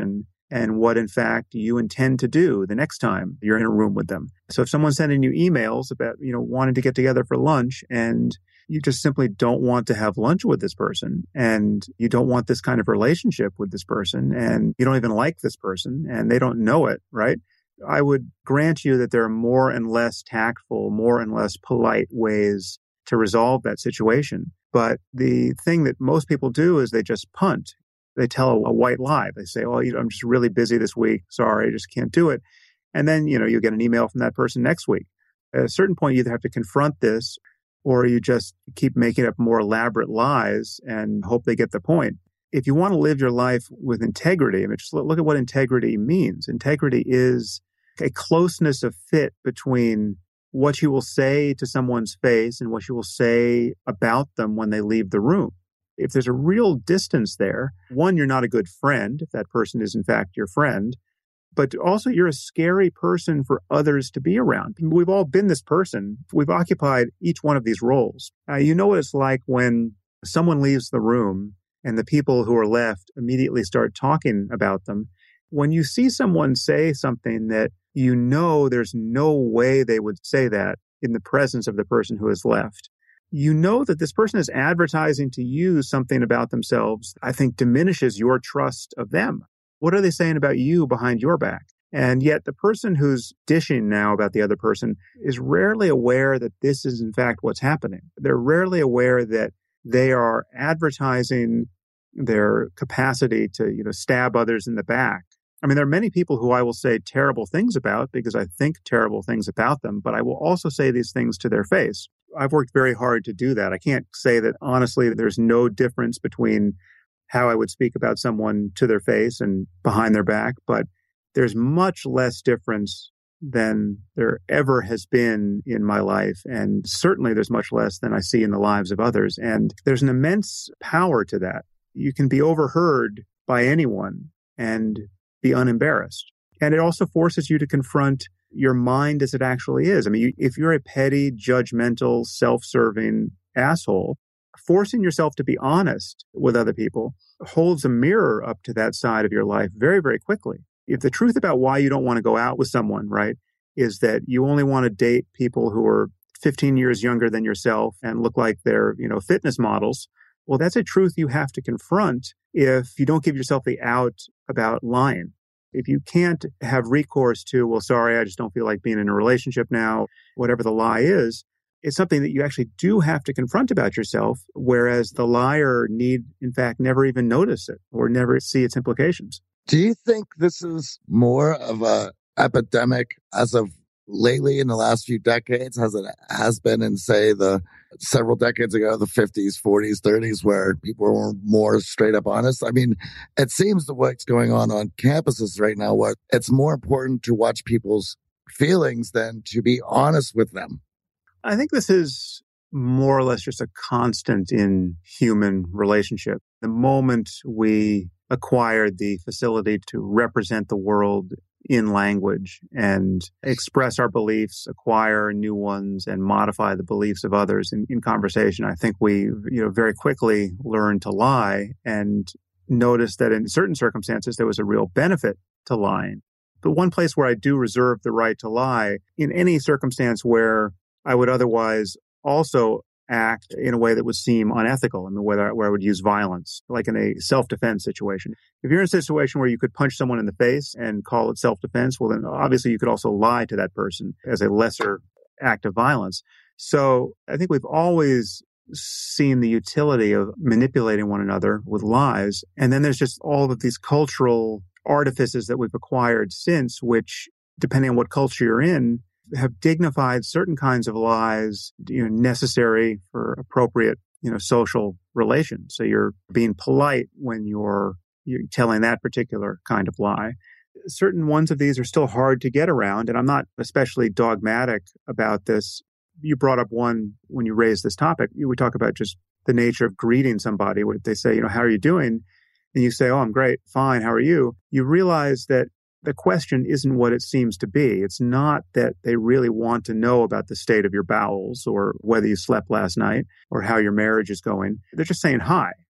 and what, in fact, you intend to do the next time you're in a room with them. So if someone's sending you emails about, you know, wanting to get together for lunch and you just simply don't want to have lunch with this person and you don't want this kind of relationship with this person and you don't even like this person and they don't know it, right? I would grant you that there are more and less tactful, more and less polite ways to resolve that situation. But the thing that most people do is they just punt. They tell a, a white lie. They say, oh, you know, I'm just really busy this week. Sorry, I just can't do it. And then, you know, you get an email from that person next week. At a certain point, you either have to confront this or you just keep making up more elaborate lies and hope they get the point. If you want to live your life with integrity, I mean, just look at what integrity means. Integrity is a closeness of fit between what you will say to someone's face and what you will say about them when they leave the room. If there's a real distance there, one, you're not a good friend, if that person is in fact your friend, but also you're a scary person for others to be around. We've all been this person. We've occupied each one of these roles. Uh, you know what it's like when someone leaves the room and the people who are left immediately start talking about them. When you see someone say something that you know there's no way they would say that in the presence of the person who has left, you know that this person is advertising to you something about themselves, I think diminishes your trust of them. What are they saying about you behind your back? And yet the person who's dishing now about the other person is rarely aware that this is in fact what's happening. They're rarely aware that they are advertising their capacity to, you know, stab others in the back. I mean, there are many people who I will say terrible things about because I think terrible things about them, but I will also say these things to their face. I've worked very hard to do that. I can't say that honestly there's no difference between how I would speak about someone to their face and behind their back, but there's much less difference than there ever has been in my life. And certainly there's much less than I see in the lives of others. And there's an immense power to that. You can be overheard by anyone and be unembarrassed. And it also forces you to confront your mind as it actually is. I mean, you, if you're a petty, judgmental, self-serving asshole, forcing yourself to be honest with other people holds a mirror up to that side of your life very, very quickly. If the truth about why you don't want to go out with someone, right, is that you only want to date people who are fifteen years younger than yourself and look like they're, you know, fitness models, well, that's a truth you have to confront if you don't give yourself the out about lying. If you can't have recourse to, well, sorry, I just don't feel like being in a relationship now, whatever the lie is, it's something that you actually do have to confront about yourself, whereas the liar need, in fact, never even notice it or never see its implications. Do you think this is more of a epidemic as of lately in the last few decades, as it has been in, say, the several decades ago, the fifties, forties, thirties, where people were more straight up honest? I mean, it seems that what's going on on campuses right now, what it's more important to watch people's feelings than to be honest with them. I think this is more or less just a constant in human relationship. The moment we acquired the facility to represent the world in language and express our beliefs, acquire new ones, and modify the beliefs of others in, in conversation, I think we, you know, very quickly learned to lie and noticed that in certain circumstances there was a real benefit to lying. The one place where I do reserve the right to lie, in any circumstance where I would otherwise also act in a way that would seem unethical, in the way that, where I would use violence, like in a self-defense situation. If you're in a situation where you could punch someone in the face and call it self-defense, well, then obviously you could also lie to that person as a lesser act of violence. So I think we've always seen the utility of manipulating one another with lies. And then there's just all of these cultural artifices that we've acquired since, which, depending on what culture you're in, have dignified certain kinds of lies, you know, necessary for appropriate, you know, social relations. So you're being polite when you're, you're telling that particular kind of lie. Certain ones of these are still hard to get around, and I'm not especially dogmatic about this. You brought up one when you raised this topic. We talk about just the nature of greeting somebody. What they say, you know, how are you doing? And you say, oh, I'm great, fine, how are you? You realize that the question isn't what it seems to be. It's not that they really want to know about the state of your bowels or whether you slept last night or how your marriage is going. They're just saying hi.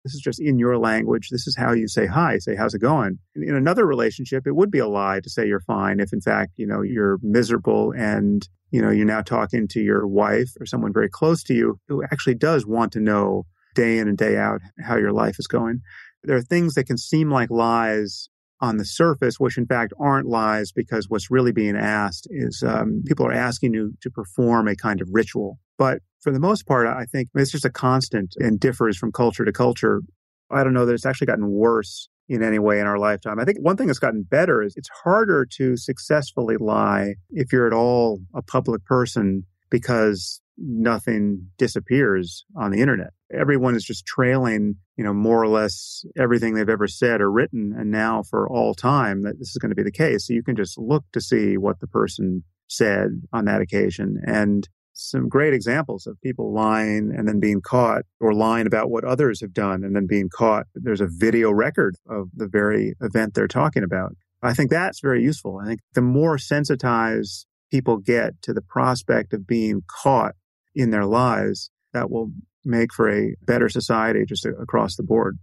This is just in your language. This is how you say hi, say, how's it going? In another relationship, it would be a lie to say you're fine if in fact, you know, you're miserable and, you know, you're now talking to your wife or someone very close to you who actually does want to know day in and day out how your life is going. There are things that can seem like lies on the surface, which in fact aren't lies, because what's really being asked is um, people are asking you to perform a kind of ritual. But for the most part, I think it's just a constant and differs from culture to culture. I don't know that it's actually gotten worse in any way in our lifetime. I think one thing that's gotten better is it's harder to successfully lie if you're at all a public person, because nothing disappears on the internet. Everyone is just trailing, you know, more or less everything they've ever said or written. And now for all time that this is going to be the case. So you can just look to see what the person said on that occasion. And some great examples of people lying and then being caught, or lying about what others have done and then being caught. There's a video record of the very event they're talking about. I think that's very useful. I think the more sensitized people get to the prospect of being caught in their lies, that will make for a better society just across the board.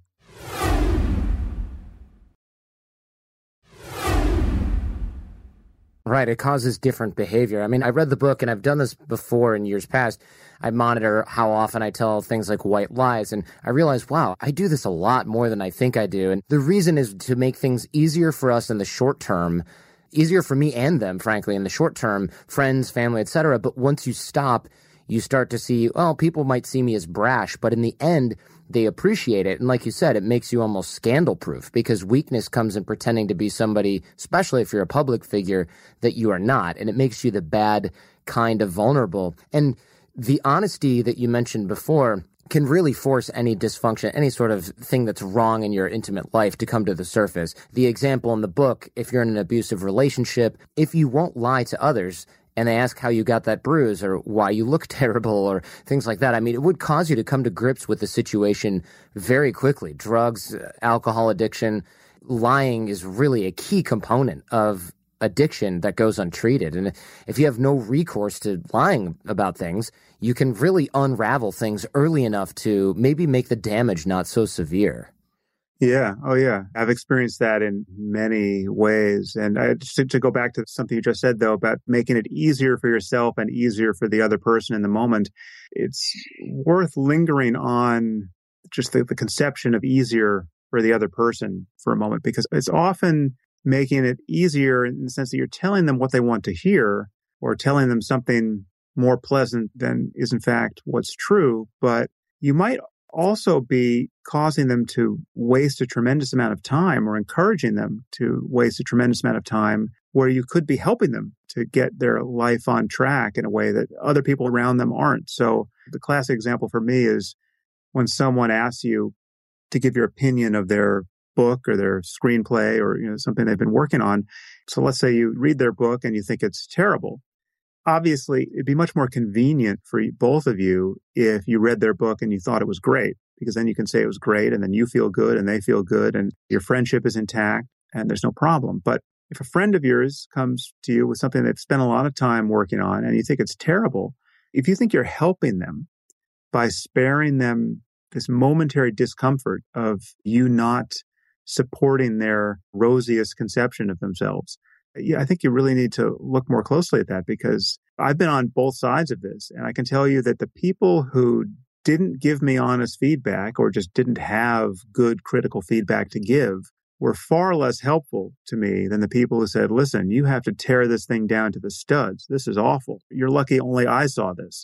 Right. It causes different behavior. I mean, I read the book, and I've done this before in years past. I monitor how often I tell things like white lies, and I realized, wow, I do this a lot more than I think I do. And the reason is to make things easier for us in the short term, easier for me and them, frankly, in the short term, friends, family, et cetera. But once you stop, you start to see, well, people might see me as brash, but in the end, they appreciate it. And like you said, it makes you almost scandal-proof, because weakness comes in pretending to be somebody, especially if you're a public figure, that you are not. And it makes you the bad kind of vulnerable. And the honesty that you mentioned before can really force any dysfunction, any sort of thing that's wrong in your intimate life to come to the surface. The example in the book, if you're in an abusive relationship, if you won't lie to others, and they ask how you got that bruise or why you look terrible or things like that, I mean, it would cause you to come to grips with the situation very quickly. Drugs, alcohol addiction, lying is really a key component of addiction that goes untreated. And if you have no recourse to lying about things, you can really unravel things early enough to maybe make the damage not so severe. Yeah. Oh, yeah. I've experienced that in many ways. And I, just to, to go back to something you just said, though, about making it easier for yourself and easier for the other person in the moment, it's worth lingering on just the, the conception of easier for the other person for a moment, because it's often making it easier in the sense that you're telling them what they want to hear, or telling them something more pleasant than is in fact what's true. But you might also be causing them to waste a tremendous amount of time, or encouraging them to waste a tremendous amount of time where you could be helping them to get their life on track in a way that other people around them aren't. So the classic example for me is when someone asks you to give your opinion of their book or their screenplay, or you know something they've been working on. So let's say you read their book and you think it's terrible. Obviously, it'd be much more convenient for both of you if you read their book and you thought it was great, because then you can say it was great, and then you feel good and they feel good, and your friendship is intact and there's no problem. But if a friend of yours comes to you with something they've spent a lot of time working on and you think it's terrible, if you think you're helping them by sparing them this momentary discomfort of you not supporting their rosiest conception of themselves, yeah, I think you really need to look more closely at that, because I've been on both sides of this. And I can tell you that the people who didn't give me honest feedback, or just didn't have good critical feedback to give, were far less helpful to me than the people who said, listen, you have to tear this thing down to the studs. This is awful. You're lucky only I saw this.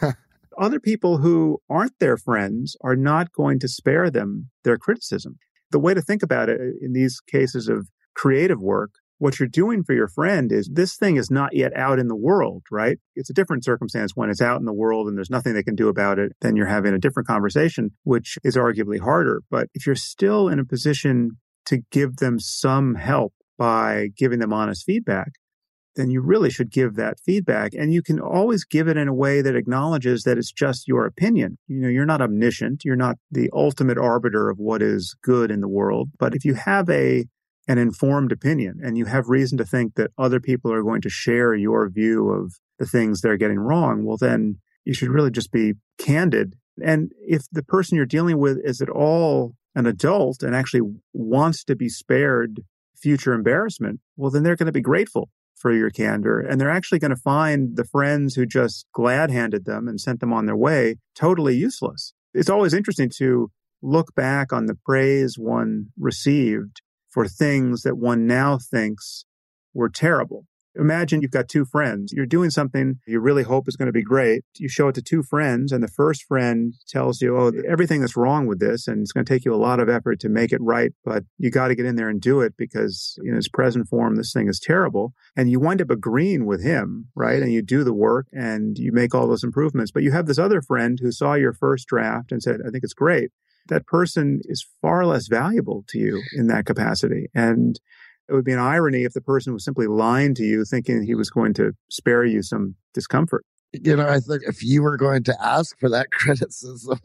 Other people who aren't their friends are not going to spare them their criticism. The way to think about it in these cases of creative work, what you're doing for your friend is, this thing is not yet out in the world, right? It's a different circumstance when it's out in the world and there's nothing they can do about it. Then you're having a different conversation, which is arguably harder. But if you're still in a position to give them some help by giving them honest feedback, then you really should give that feedback. And you can always give it in a way that acknowledges that it's just your opinion. You know, you're not omniscient. You're not the ultimate arbiter of what is good in the world. But if you have a an informed opinion, and you have reason to think that other people are going to share your view of the things they're getting wrong, well, then you should really just be candid And if the person you're dealing with is at all an adult and actually wants to be spared future embarrassment, well, then they're going to be grateful for your candor. And they're actually going to find the friends who just glad-handed them and sent them on their way totally useless. It's always interesting to look back on the praise one received for things that one now thinks were terrible. Imagine you've got two friends. You're doing something you really hope is going to be great. You show it to two friends, and the first friend tells you, oh, everything that's wrong with this, and it's going to take you a lot of effort to make it right, but you got to get in there and do it because in its present form, this thing is terrible. And you wind up agreeing with him, right? And you do the work and you make all those improvements. But you have this other friend who saw your first draft and said, I think it's great. That person is far less valuable to you in that capacity. And it would be an irony if the person was simply lying to you, thinking he was going to spare you some discomfort. You know, I think if you were going to ask for that criticism,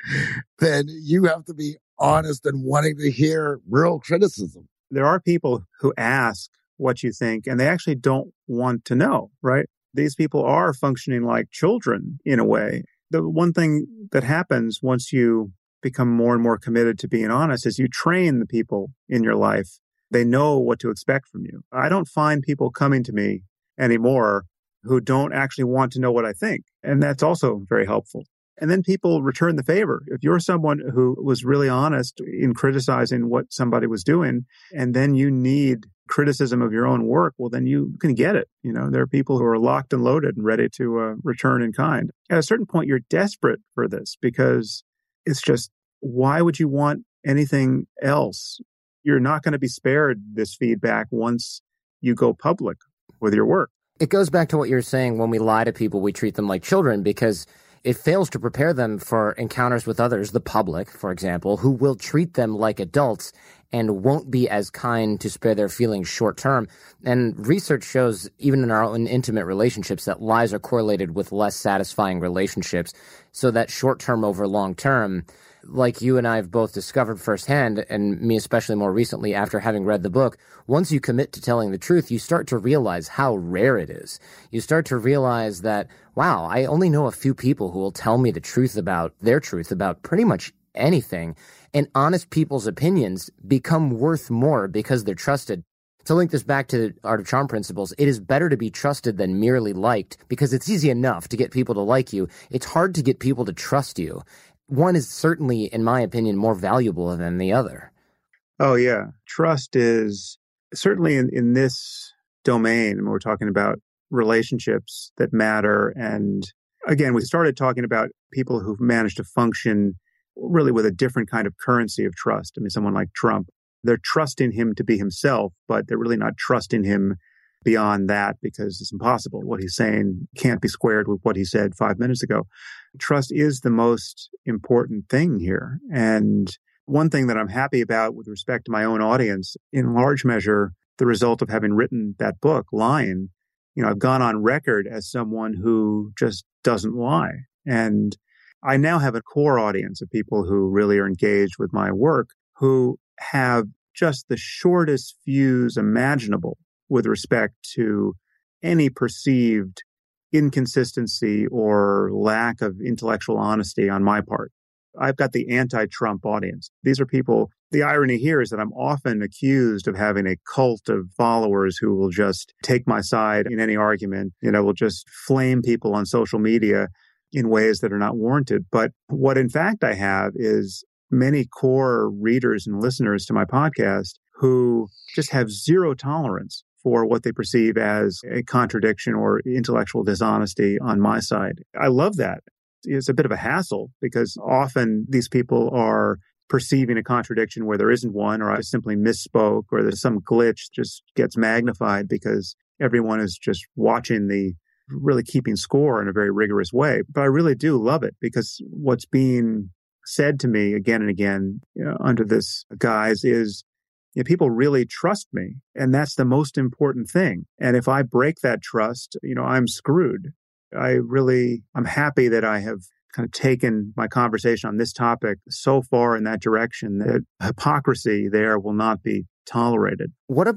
then you have to be honest and wanting to hear real criticism. There are people who ask what you think, and they actually don't want to know, right? These people are functioning like children in a way. The one thing that happens once you become more and more committed to being honest is you train the people in your life. They know what to expect from you. I don't find people coming to me anymore who don't actually want to know what I think. And that's also very helpful. And then people return the favor. If you're someone who was really honest in criticizing what somebody was doing, and then you need criticism of your own work, well, then you can get it. You know, there are people who are locked and loaded and ready to uh, return in kind. At a certain point, you're desperate for this because it's just, why would you want anything else? You're not going to be spared this feedback once you go public with your work. It goes back to what you're saying. When we lie to people, we treat them like children because it fails to prepare them for encounters with others, the public, for example, who will treat them like adults and won't be as kind to spare their feelings short term. And research shows, even in our own intimate relationships, that lies are correlated with less satisfying relationships. So that short term over long term, like you and I have both discovered firsthand, and me especially more recently after having read the book, once you commit to telling the truth, you start to realize how rare it is. You start to realize that, wow, I only know a few people who will tell me the truth about their truth about pretty much anything. And honest people's opinions become worth more because they're trusted. To link this back to the Art of Charm principles, it is better to be trusted than merely liked because it's easy enough to get people to like you. It's hard to get people to trust you. One is certainly, in my opinion, more valuable than the other. Oh, yeah. Trust is certainly in, in this domain, and we're talking about relationships that matter. And again, we started talking about people who've managed to function really with a different kind of currency of trust. I mean, someone like Trump, they're trusting him to be himself, but they're really not trusting him beyond that because it's impossible. What he's saying can't be squared with what he said five minutes ago. Trust is the most important thing here. And one thing that I'm happy about with respect to my own audience, in large measure, the result of having written that book, Lying, you know, I've gone on record as someone who just doesn't lie. And I now have a core audience of people who really are engaged with my work, who have just the shortest fuse imaginable with respect to any perceived inconsistency or lack of intellectual honesty on my part. I've got the anti-Trump audience. These are people, the irony here is that I'm often accused of having a cult of followers who will just take my side in any argument, you know, will just flame people on social media in ways that are not warranted. But what in fact I have is many core readers and listeners to my podcast who just have zero tolerance for what they perceive as a contradiction or intellectual dishonesty on my side. I love that. It's a bit of a hassle because often these people are perceiving a contradiction where there isn't one, or I simply misspoke, or there's some glitch just gets magnified because everyone is just watching the really keeping score in a very rigorous way. But I really do love it because what's being said to me again and again, you know, under this guise is, you know, people really trust me. And that's the most important thing. And if I break that trust, you know, I'm screwed. I really, I'm happy that I have kind of taken my conversation on this topic so far in that direction that hypocrisy there will not be tolerated. What about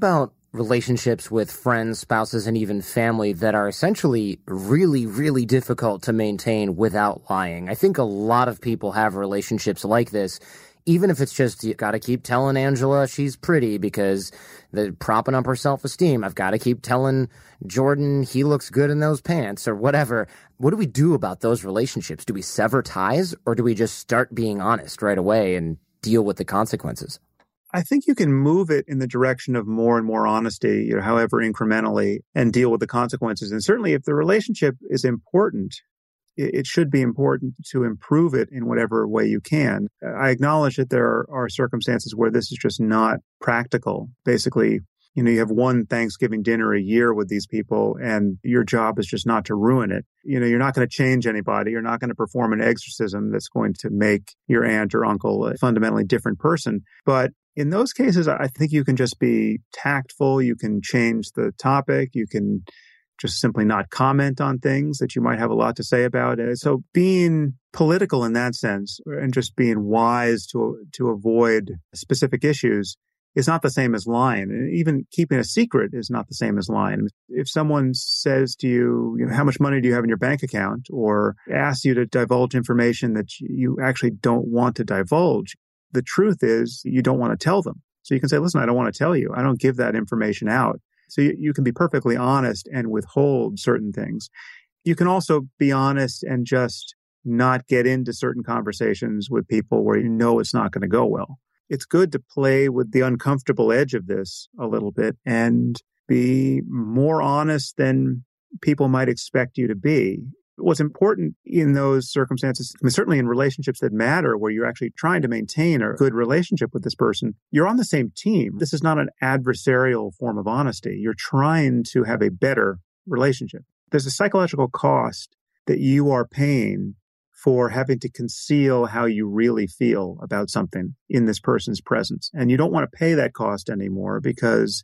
relationships with friends, spouses, and even family that are essentially really, really difficult to maintain without lying. I think a lot of people have relationships like this, even if it's just, you got to keep telling Angela she's pretty because they're propping up her self-esteem. I've got to keep telling Jordan he looks good in those pants or whatever. What do we do about those relationships? Do we sever ties, or do we just start being honest right away and deal with the consequences? I think you can move it in the direction of more and more honesty, you know, however incrementally, and deal with the consequences. And certainly if the relationship is important, it, it should be important to improve it in whatever way you can. I acknowledge that there are, are circumstances where this is just not practical. Basically, you know, you have one Thanksgiving dinner a year with these people, and your job is just not to ruin it. You know, you're not going to change anybody. You're not going to perform an exorcism that's going to make your aunt or uncle a fundamentally different person. But in those cases, I think you can just be tactful. You can change the topic. You can just simply not comment on things that you might have a lot to say about. So being political in that sense, and just being wise to to avoid specific issues, is not the same as lying. And even keeping a secret is not the same as lying. If someone says to you, you know, how much money do you have in your bank account, or asks you to divulge information that you actually don't want to divulge, the truth is you don't want to tell them. So you can say, listen, I don't want to tell you. I don't give that information out. So you, you can be perfectly honest and withhold certain things. You can also be honest and just not get into certain conversations with people where you know it's not going to go well. It's good to play with the uncomfortable edge of this a little bit and be more honest than people might expect you to be. What's important in those circumstances, I mean, certainly in relationships that matter, where you're actually trying to maintain a good relationship with this person, you're on the same team. This is not an adversarial form of honesty. You're trying to have a better relationship. There's a psychological cost that you are paying for having to conceal how you really feel about something in this person's presence. And you don't want to pay that cost anymore because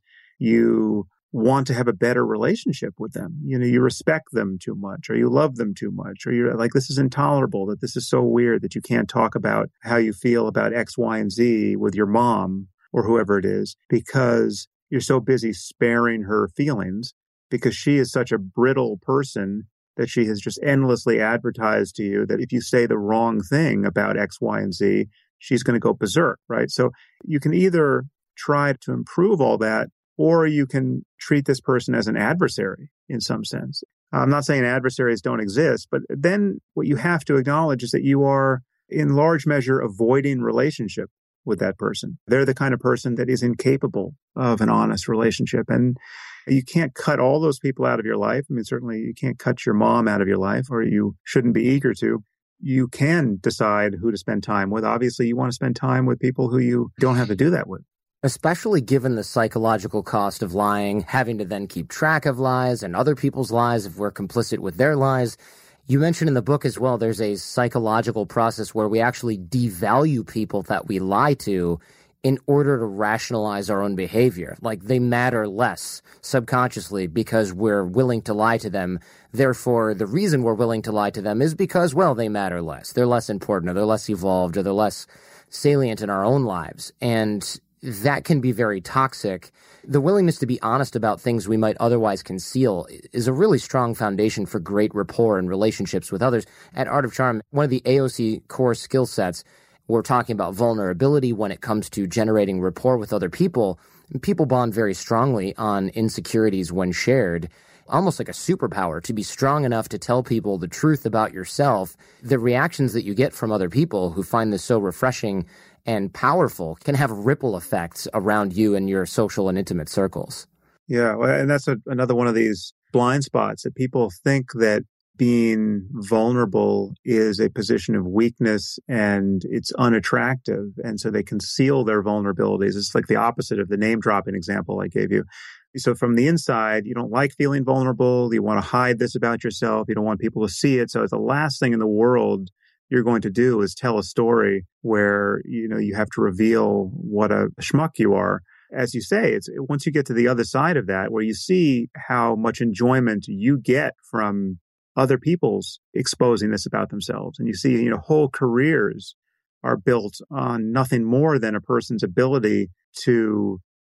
you want to have a better relationship with them. You know, you respect them too much, or you love them too much, or you're like, this is intolerable, that this is so weird that you can't talk about how you feel about X, Y, and Z with your mom or whoever it is, because you're so busy sparing her feelings, because she is such a brittle person that she has just endlessly advertised to you that if you say the wrong thing about X, Y, and Z, she's going to go berserk, right? So you can either try to improve all that, or you can treat this person as an adversary in some sense. I'm not saying adversaries don't exist, but then what you have to acknowledge is that you are in large measure avoiding relationship with that person. They're the kind of person that is incapable of an honest relationship. And you can't cut all those people out of your life. I mean, certainly you can't cut your mom out of your life, or you shouldn't be eager to. You can decide who to spend time with. Obviously, you want to spend time with people who you don't have to do that with. Especially given the psychological cost of lying, having to then keep track of lies and other people's lies if we're complicit with their lies. You mentioned in the book as well, there's a psychological process where we actually devalue people that we lie to in order to rationalize our own behavior. Like, they matter less subconsciously because we're willing to lie to them. Therefore, the reason we're willing to lie to them is because, well, they matter less. They're less important, or they're less evolved, or they're less salient in our own lives. And that can be very toxic. The willingness to be honest about things we might otherwise conceal is a really strong foundation for great rapport and relationships with others. At Art of Charm, one of the A O C core skill sets, we're talking about vulnerability when it comes to generating rapport with other people. People bond very strongly on insecurities when shared, almost like a superpower, to be strong enough to tell people the truth about yourself. The reactions that you get from other people who find this so refreshing and powerful can have ripple effects around you and your social and intimate circles. Yeah, well, and that's a, another one of these blind spots that people think that being vulnerable is a position of weakness and it's unattractive. And so they conceal their vulnerabilities. It's like the opposite of the name dropping example I gave you. So from the inside, you don't like feeling vulnerable. You want to hide this about yourself. You don't want people to see it. So it's the last thing in the world you're going to do is tell a story where, you know, you have to reveal what a schmuck you are. As you say, it's once you get to the other side of that, where you see how much enjoyment you get from other people's exposing this about themselves. And you see, you know, whole careers are built on nothing more than a person's ability to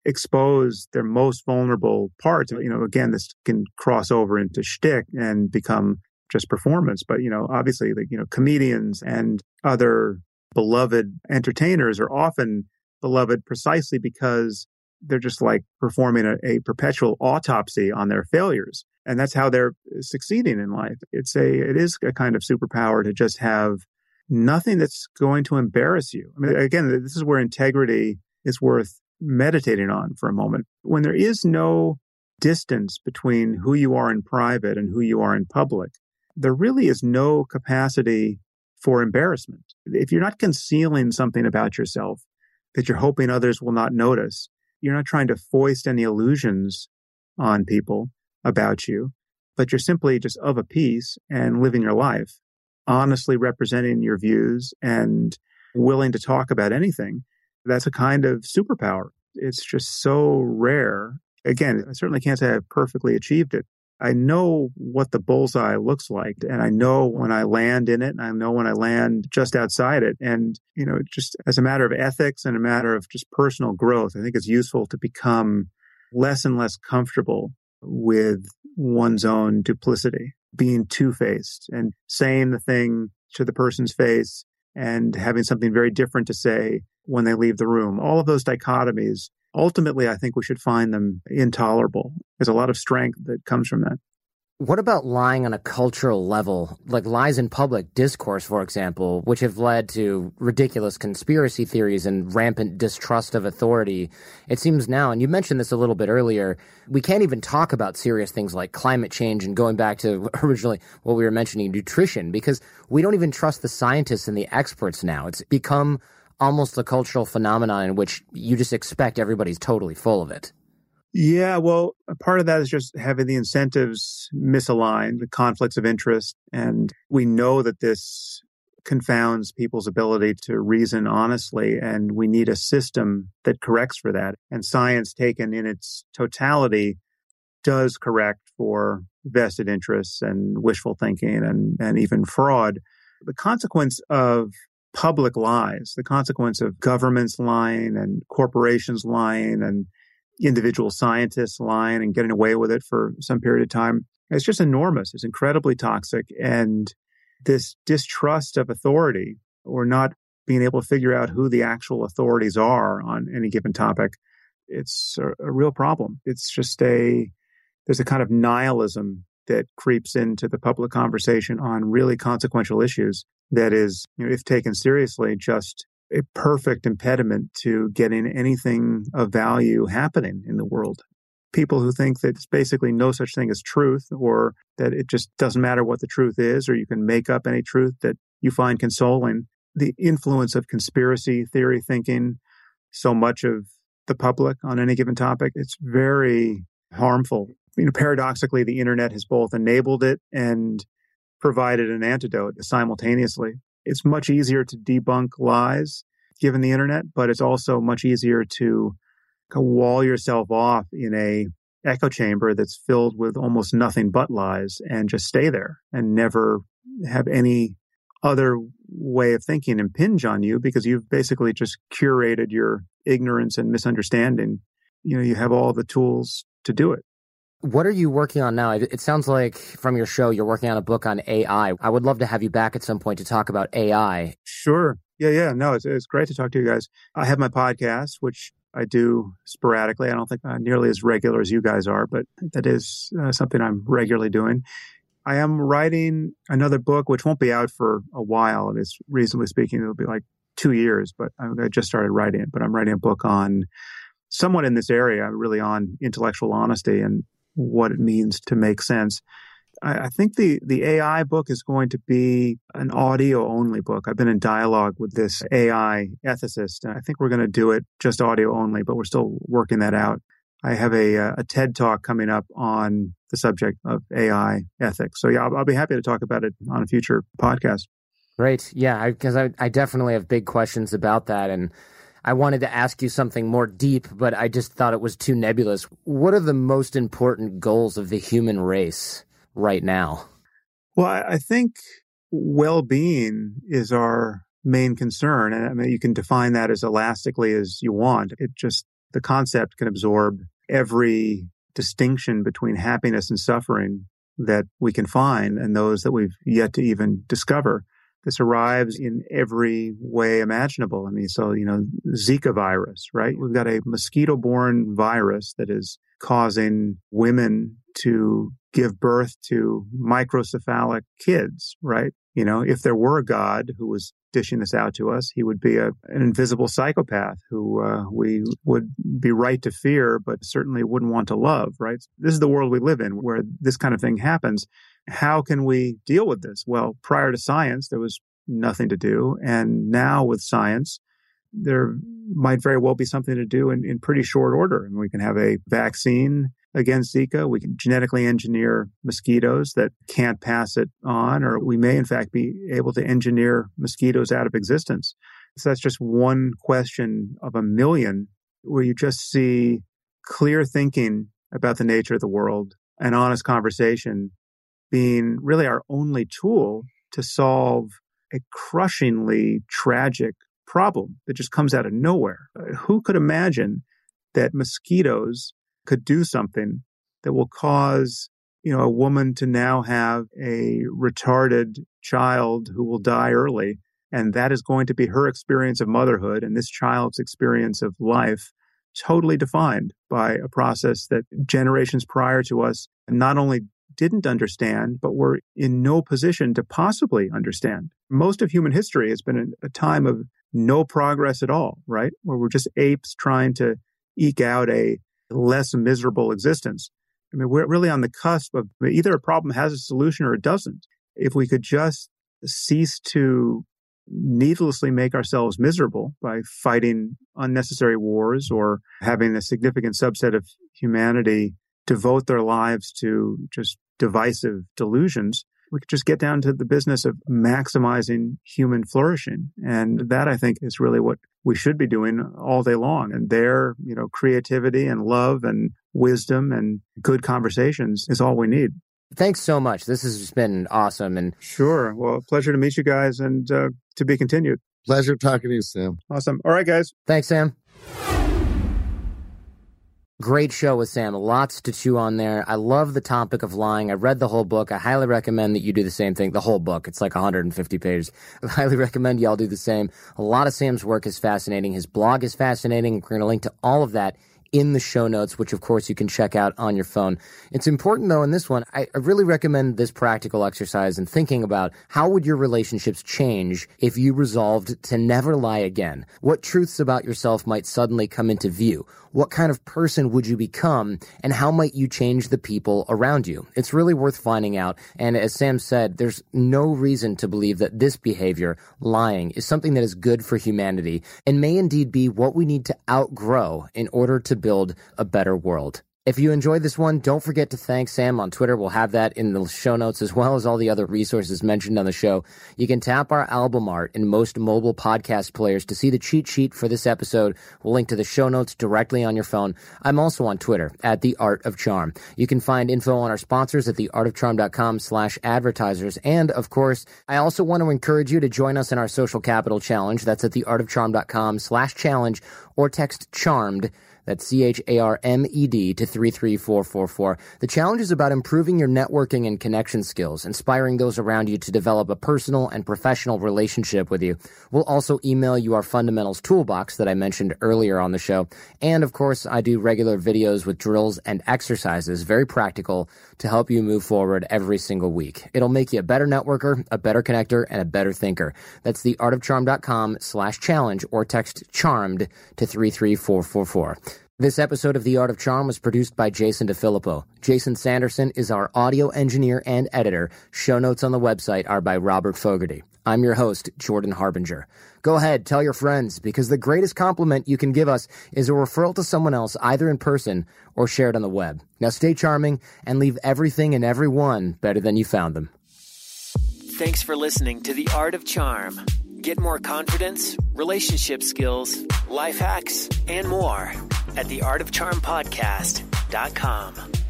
expose their most vulnerable parts. You know, again, this can cross over into shtick and become just performance. But, you know, obviously, like, you know, comedians and other beloved entertainers are often beloved precisely because they're just like performing a, a perpetual autopsy on their failures. And that's how they're succeeding in life. It's a, it is a kind of superpower to just have nothing that's going to embarrass you. I mean, again, this is where integrity is worth meditating on for a moment. When there is no distance between who you are in private and who you are in public, there really is no capacity for embarrassment. If you're not concealing something about yourself that you're hoping others will not notice, you're not trying to foist any illusions on people about you, but you're simply just of a piece and living your life, honestly representing your views and willing to talk about anything. That's a kind of superpower. It's just so rare. Again, I certainly can't say I've perfectly achieved it. I know what the bullseye looks like, and I know when I land in it, and I know when I land just outside it. And, you know, just as a matter of ethics and a matter of just personal growth, I think it's useful to become less and less comfortable with one's own duplicity, being two-faced and saying the thing to the person's face and having something very different to say when they leave the room. All of those dichotomies, ultimately, I think we should find them intolerable. There's a lot of strength that comes from that. What about lying on a cultural level, like lies in public discourse, for example, which have led to ridiculous conspiracy theories and rampant distrust of authority? It seems now, and you mentioned this a little bit earlier, we can't even talk about serious things like climate change and going back to originally what we were mentioning, nutrition, because we don't even trust the scientists and the experts now. It's become almost a cultural phenomenon in which you just expect everybody's totally full of it. Yeah, well, a part of that is just having the incentives misaligned, the conflicts of interest. And we know that this confounds people's ability to reason honestly, and we need a system that corrects for that. And science, taken in its totality, does correct for vested interests and wishful thinking and, and even fraud. The consequence of public lies, the consequence of governments lying and corporations lying and individual scientists lying and getting away with it for some period of time, it's just enormous. It's incredibly toxic. And this distrust of authority, or not being able to figure out who the actual authorities are on any given topic, it's a, a real problem. It's just a, there's a kind of nihilism that creeps into the public conversation on really consequential issues that is, you know, if taken seriously, just a perfect impediment to getting anything of value happening in the world. People who think that there's basically no such thing as truth, or that it just doesn't matter what the truth is, or you can make up any truth that you find consoling. The influence of conspiracy theory thinking, so much of the public on any given topic, it's very harmful. You know, paradoxically, the internet has both enabled it and provided an antidote simultaneously. It's much easier to debunk lies given the internet, but it's also much easier to wall yourself off in a echo chamber that's filled with almost nothing but lies and just stay there and never have any other way of thinking impinge on you, because you've basically just curated your ignorance and misunderstanding. You know, you have all the tools to do it. What are you working on now? It sounds like from your show, you're working on a book on A I. I would love to have you back at some point to talk about A I. Sure. Yeah, yeah. No, it's, it's great to talk to you guys. I have my podcast, which I do sporadically. I don't think I'm nearly as regular as you guys are, but that is uh, something I'm regularly doing. I am writing another book, which won't be out for a while. And it's reasonably speaking, it'll be like two years, but I just started writing it. But I'm writing a book on somewhat in this area, really on intellectual honesty and what it means to make sense. I, I think the, the A I book is going to be an audio-only book. I've been in dialogue with this A I ethicist, and I think we're going to do it just audio-only, but we're still working that out. I have a, a TED Talk coming up on the subject of A I ethics. So yeah, I'll, I'll be happy to talk about it on a future podcast. Great. Yeah, because I, I, I definitely have big questions about that, and I wanted to ask you something more deep, but I just thought it was too nebulous. What are the most important goals of the human race right now? Well, I think well-being is our main concern. And I mean, you can define that as elastically as you want. It just, the concept can absorb every distinction between happiness and suffering that we can find and those that we've yet to even discover. This arrives in every way imaginable. I mean, so, you know, Zika virus, right? We've got a mosquito-borne virus that is causing women to give birth to microcephalic kids, right? You know, if there were a God who was dishing this out to us, he would be a, an invisible psychopath who uh, we would be right to fear, but certainly wouldn't want to love, right? This is the world we live in where this kind of thing happens. How can we deal with this? Well, prior to science, there was nothing to do. And now with science, there might very well be something to do in, in pretty short order. And we can have a vaccine against Zika. We can genetically engineer mosquitoes that can't pass it on, or we may in fact be able to engineer mosquitoes out of existence. So that's just one question of a million where you just see clear thinking about the nature of the world and honest conversation being really our only tool to solve a crushingly tragic problem that just comes out of nowhere. Who could imagine that mosquitoes could do something that will cause, you know, a woman to now have a retarded child who will die early, and that is going to be her experience of motherhood and this child's experience of life totally defined by a process that generations prior to us not only didn't understand, but were in no position to possibly understand. Most of human history has been a time of no progress at all, right? Where we're just apes trying to eke out a less miserable existence. I mean, we're really on the cusp of either a problem has a solution or it doesn't. If we could just cease to needlessly make ourselves miserable by fighting unnecessary wars or having a significant subset of humanity devote their lives to just divisive delusions, we could just get down to the business of maximizing human flourishing. And that, I think, is really what we should be doing all day long. And their, you know, creativity and love and wisdom and good conversations is all we need. Thanks so much. This has just been awesome. And sure. Well, pleasure to meet you guys and uh, to be continued. Pleasure talking to you, Sam. Awesome. All right, guys. Thanks, Sam. Great show with Sam. Lots to chew on there. I love the topic of lying. I read the whole book. I highly recommend that you do the same thing. The whole book. It's like one hundred fifty pages. I highly recommend y'all do the same. A lot of Sam's work is fascinating. His blog is fascinating. We're going to link to all of that in the show notes, which of course you can check out on your phone. It's important though in this one, I, I really recommend this practical exercise in thinking about how would your relationships change if you resolved to never lie again? What truths about yourself might suddenly come into view? What kind of person would you become, and how might you change the people around you? It's really worth finding out. And as Sam said, there's no reason to believe that this behavior, lying, is something that is good for humanity and may indeed be what we need to outgrow in order to build a better world. If you enjoyed this one, don't forget to thank Sam on Twitter. We'll have that in the show notes as well as all the other resources mentioned on the show. You can tap our album art in most mobile podcast players to see the cheat sheet for this episode. We'll link to the show notes directly on your phone. I'm also on Twitter at The Art of Charm. You can find info on our sponsors at theartofcharm.com slash advertisers. And of course, I also want to encourage you to join us in our social capital challenge. That's at theartofcharm.com slash challenge or text charmed. That's C H A R M E D to three three four four four. The challenge is about improving your networking and connection skills, inspiring those around you to develop a personal and professional relationship with you. We'll also email you our fundamentals toolbox that I mentioned earlier on the show. And of course, I do regular videos with drills and exercises, very practical, to help you move forward every single week. It'll make you a better networker, a better connector, and a better thinker. That's theartofcharm.com slash challenge or text charmed to three three four four four. This episode of The Art of Charm was produced by Jason DeFilippo. Jason Sanderson is our audio engineer and editor. Show notes on the website are by Robert Fogarty. I'm your host, Jordan Harbinger. Go ahead, tell your friends, because the greatest compliment you can give us is a referral to someone else, either in person or shared on the web. Now stay charming and leave everything and everyone better than you found them. Thanks for listening to The Art of Charm. Get more confidence, relationship skills, life hacks, and more at the art of charm podcast dot com.